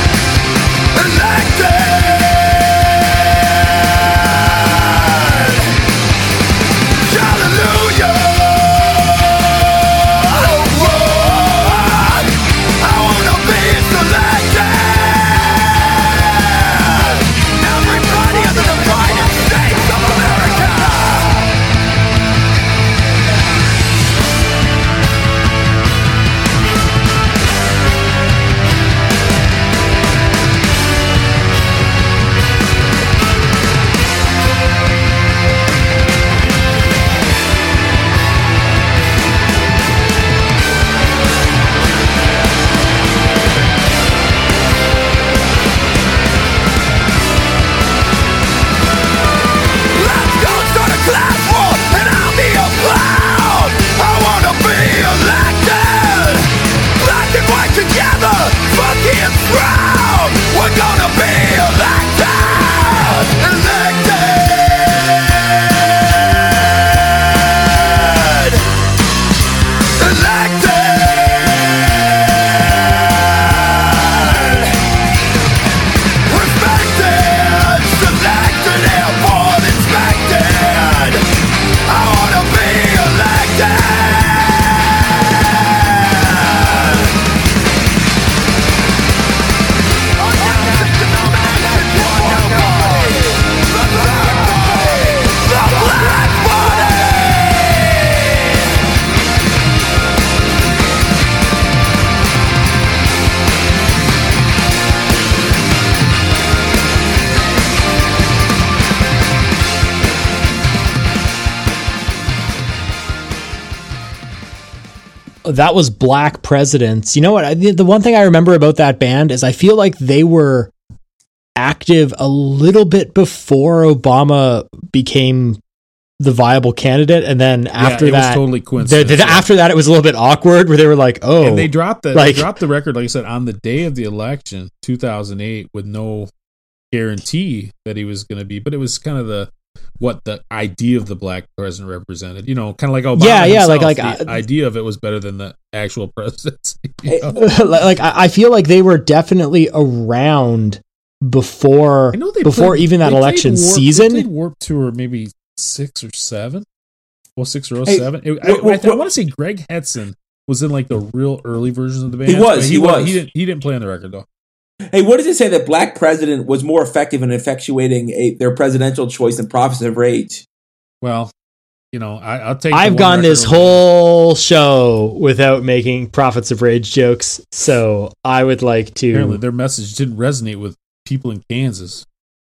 elected. Hallelujah. I wanna be selected. Everybody under the United States of America. Let's go start a class war and I'll be a clown. I wanna be elected. Black and white together, funky and proud. We're gonna be elected. Elected. Elected. Respected, selected, airborne inspected. I wanna be elected. The Black Body. That was Black Presidents. You know what? The one thing I remember about that band is I feel like they were active a little bit before Obama became the viable candidate, and then after it was that, totally coincidental. after that, it was a little bit awkward where they were like, "Oh," and they dropped the like- they dropped the record, like I said, on the day of the election, 2008, with no guarantee that he was going to be. But it was kind of what the idea of the black president represented. You know, kind of like Obama. Yeah, himself, like the idea of it was better than the actual presidency. You know? like I feel like they were definitely around before I know they before played- even that they played election Warped- season. They played Warped Tour maybe 6 or 7. Well, 6 or Hey, 7. I what- want to say Greg Hetson was in like the real early versions of the band. He was, but he was. He didn't play on the record though. Hey, what does it say that black president was more effective in effectuating their presidential choice than Prophets of Rage? Well, you know, I'll take. the I've one gone record this over whole show without making Prophets of Rage jokes, so I would like there. Apparently, to. their message didn't resonate with people in Kansas.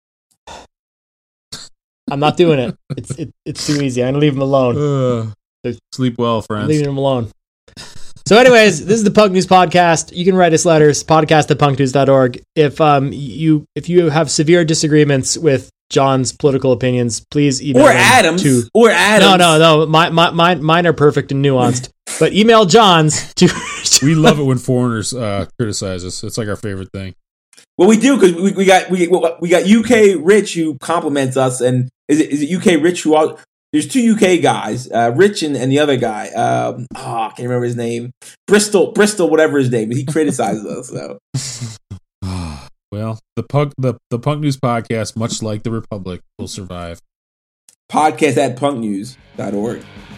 I'm not doing it. It's too easy. I'm gonna leave them alone. Sleep well, friends. Leaving them alone. So, anyways, this is the Punk News Podcast. You can write us letters, podcast@punknews.org. If you have severe disagreements with John's political opinions, please email Or them Adams. to. Or Adams. No. Mine are perfect and nuanced. But email John's to. We love it when foreigners criticize us. It's like our favorite thing. Well, we do because we got UK Rich who compliments us, and is it UK Rich who all, there's 2 UK guys, Rich and the other guy. I can't remember his name. Bristol, whatever his name. He criticizes us. So Well, the Punk News Podcast, much like the Republic, will survive. podcast@punknews.org.